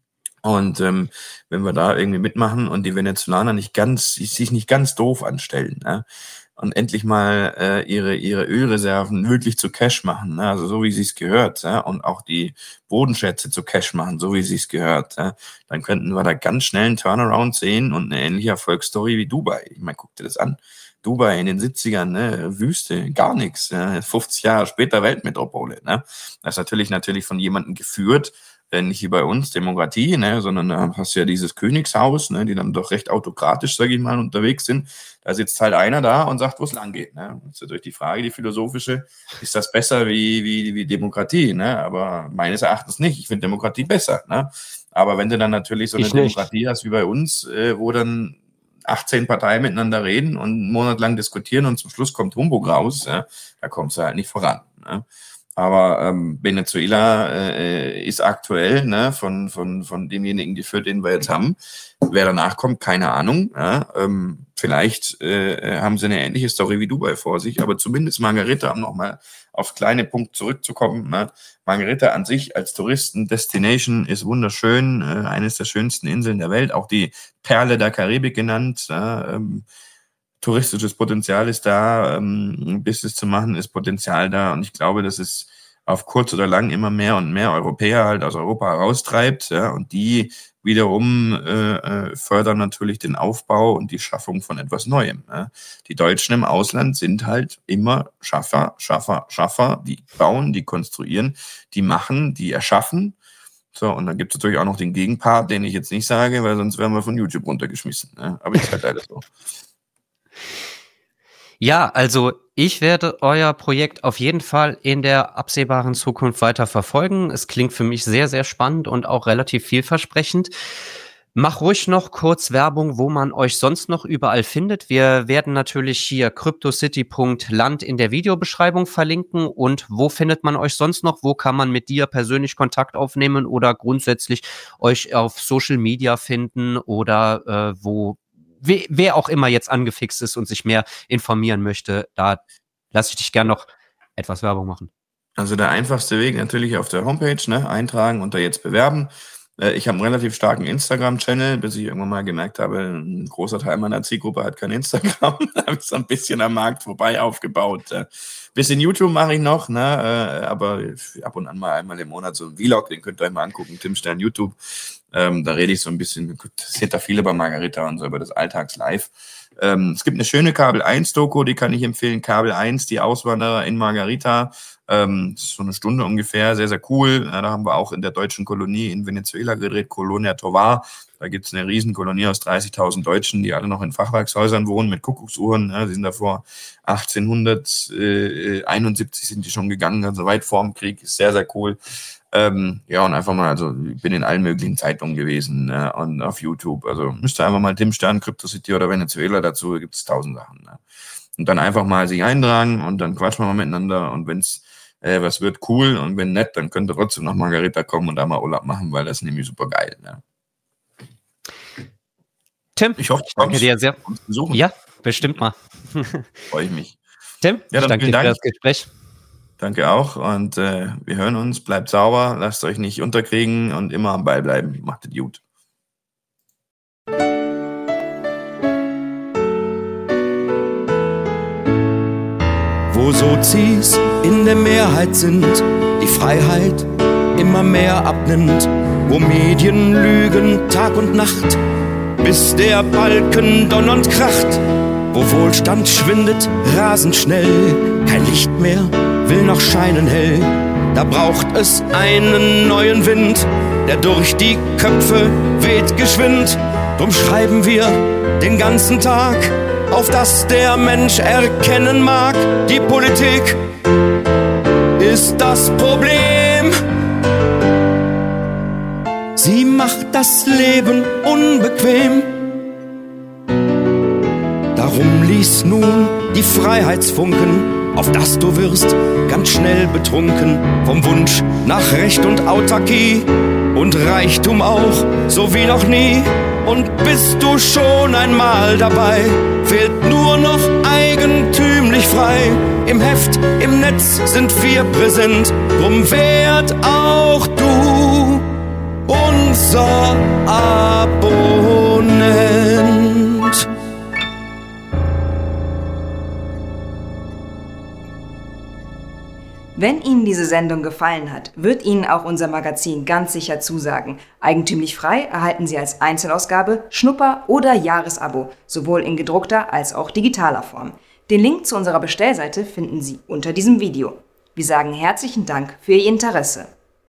B: Und wenn wir da irgendwie mitmachen und die Venezolaner sich nicht ganz doof anstellen, ne? Und endlich mal ihre Ölreserven wirklich zu Cash machen, ne? Also so wie sie es gehört, ja? Und auch die Bodenschätze zu Cash machen, so wie sie es gehört, ja? Dann könnten wir da ganz schnell einen Turnaround sehen und eine ähnliche Erfolgsstory wie Dubai. Ich meine, guck dir das an. Dubai in den 70ern, ne? Wüste, gar nichts. Ja? 50 Jahre später Weltmetropole. Ne? Das ist natürlich von jemandem geführt, nicht wie bei uns, Demokratie, ne, sondern da hast du ja dieses Königshaus, ne, die dann doch recht autokratisch, sage ich mal, unterwegs sind. Da sitzt halt einer da und sagt, wo es lang geht. Ne? Das ist natürlich die Frage, die philosophische, ist das besser wie Demokratie? Ne? Aber meines Erachtens nicht. Ich finde Demokratie besser. Ne? Aber wenn du dann natürlich so eine Demokratie hast wie bei uns, wo dann 18 Parteien miteinander reden und einen Monat lang diskutieren und zum Schluss kommt Humbug raus, ja, da kommst du halt nicht voran. Ne? Aber Venezuela ist aktuell, ne, von demjenigen, für den wir jetzt haben. Wer danach kommt, keine Ahnung. Ja, vielleicht haben sie eine ähnliche Story wie Dubai vor sich, aber zumindest Margarita, um nochmal auf kleine Punkte zurückzukommen. Ne? Margarita an sich als Touristen-Destination ist wunderschön, eines der schönsten Inseln der Welt, auch die Perle der Karibik genannt. Ja, touristisches Potenzial ist da, Business zu machen, ist Potenzial da. Und ich glaube, dass es auf kurz oder lang immer mehr und mehr Europäer halt aus Europa heraustreibt. Ja, und die wiederum fördern natürlich den Aufbau und die Schaffung von etwas Neuem. Ja. Die Deutschen im Ausland sind halt immer Schaffer. Die bauen, die konstruieren, die machen, die erschaffen. So, und dann gibt es natürlich auch noch den Gegenpart, den ich jetzt nicht sage, weil sonst wären wir von YouTube runtergeschmissen. Ja. Aber ist halt leider so.
A: Ja, also ich werde euer Projekt auf jeden Fall in der absehbaren Zukunft weiter verfolgen. Es klingt für mich sehr, sehr spannend und auch relativ vielversprechend. Mach ruhig noch kurz Werbung, wo man euch sonst noch überall findet. Wir werden natürlich hier cryptocity.land in der Videobeschreibung verlinken. Und wo findet man euch sonst noch? Wo kann man mit dir persönlich Kontakt aufnehmen oder grundsätzlich euch auf Social Media finden oder wer auch immer jetzt angefixt ist und sich mehr informieren möchte, da lasse ich dich gern noch etwas Werbung machen.
B: Also der einfachste Weg natürlich auf der Homepage, ne, eintragen und da jetzt bewerben. Ich habe einen relativ starken Instagram-Channel, bis ich irgendwann mal gemerkt habe, ein großer Teil meiner Zielgruppe hat kein Instagram. Da habe ich so ein bisschen am Markt vorbei aufgebaut. Bisschen YouTube mache ich noch, ne? Aber ab und an mal einmal im Monat so ein Vlog, den könnt ihr euch mal angucken, Tim Stern YouTube. Da rede ich so ein bisschen, das sind da viele bei Margarita und so über das Alltagslive. Es gibt eine schöne Kabel-1-Doku, die kann ich empfehlen. Kabel 1, die Auswanderer in Margarita. So eine Stunde ungefähr, sehr, sehr cool. Da haben wir auch in der deutschen Kolonie in Venezuela gedreht, Colonia Tovar. Da gibt es eine Riesenkolonie aus 30.000 Deutschen, die alle noch in Fachwerkshäusern wohnen mit Kuckucksuhren. Die sind davor 1871 sind die schon gegangen, also weit vorm Krieg. Ist sehr, sehr cool. Und einfach mal, also ich bin in allen möglichen Zeitungen gewesen und auf YouTube. Also müsst ihr einfach mal Tim Stern, CryptoCity oder Venezuela, dazu gibt es 1000 Sachen. Und dann einfach mal sich eintragen und dann quatschen wir mal miteinander. Und wenn's was wird, cool. Und wenn nett, dann könnt ihr trotzdem nach Margarita kommen und da mal Urlaub machen, weil das ist nämlich super geil. Ne?
A: Tim,
B: ich hoffe,
A: ich danke dir sehr.
B: Besuchen.
A: Ja, bestimmt mal.
B: Freue ich mich.
A: Tim, ich danke dir für das Gespräch.
B: Danke auch und wir hören uns. Bleibt sauber, lasst euch nicht unterkriegen und immer am Ball bleiben. Macht es gut.
C: Wo Sozis in der Mehrheit sind, die Freiheit immer mehr abnimmt, wo Medien lügen Tag und Nacht, bis der Balken donnernd kracht, wo Wohlstand schwindet rasend schnell, kein Licht mehr will noch scheinen hell. Da braucht es einen neuen Wind, der durch die Köpfe weht geschwind. Drum schreiben wir den ganzen Tag, auf dass der Mensch erkennen mag, die Politik ist das Problem. Sie macht das Leben unbequem. Darum lies nun die Freiheitsfunken, auf dass du wirst ganz schnell betrunken vom Wunsch nach Recht und Autarkie und Reichtum auch, so wie noch nie. Und bist du schon einmal dabei, fehlt nur noch eigentümlich frei. Im Heft, im Netz sind wir präsent, drum werd auch du unser Abonnent.
D: Wenn Ihnen diese Sendung gefallen hat, wird Ihnen auch unser Magazin ganz sicher zusagen. Eigentümlich frei erhalten Sie als Einzelausgabe, Schnupper- oder Jahresabo, sowohl in gedruckter als auch digitaler Form. Den Link zu unserer Bestellseite finden Sie unter diesem Video. Wir sagen herzlichen Dank für Ihr Interesse.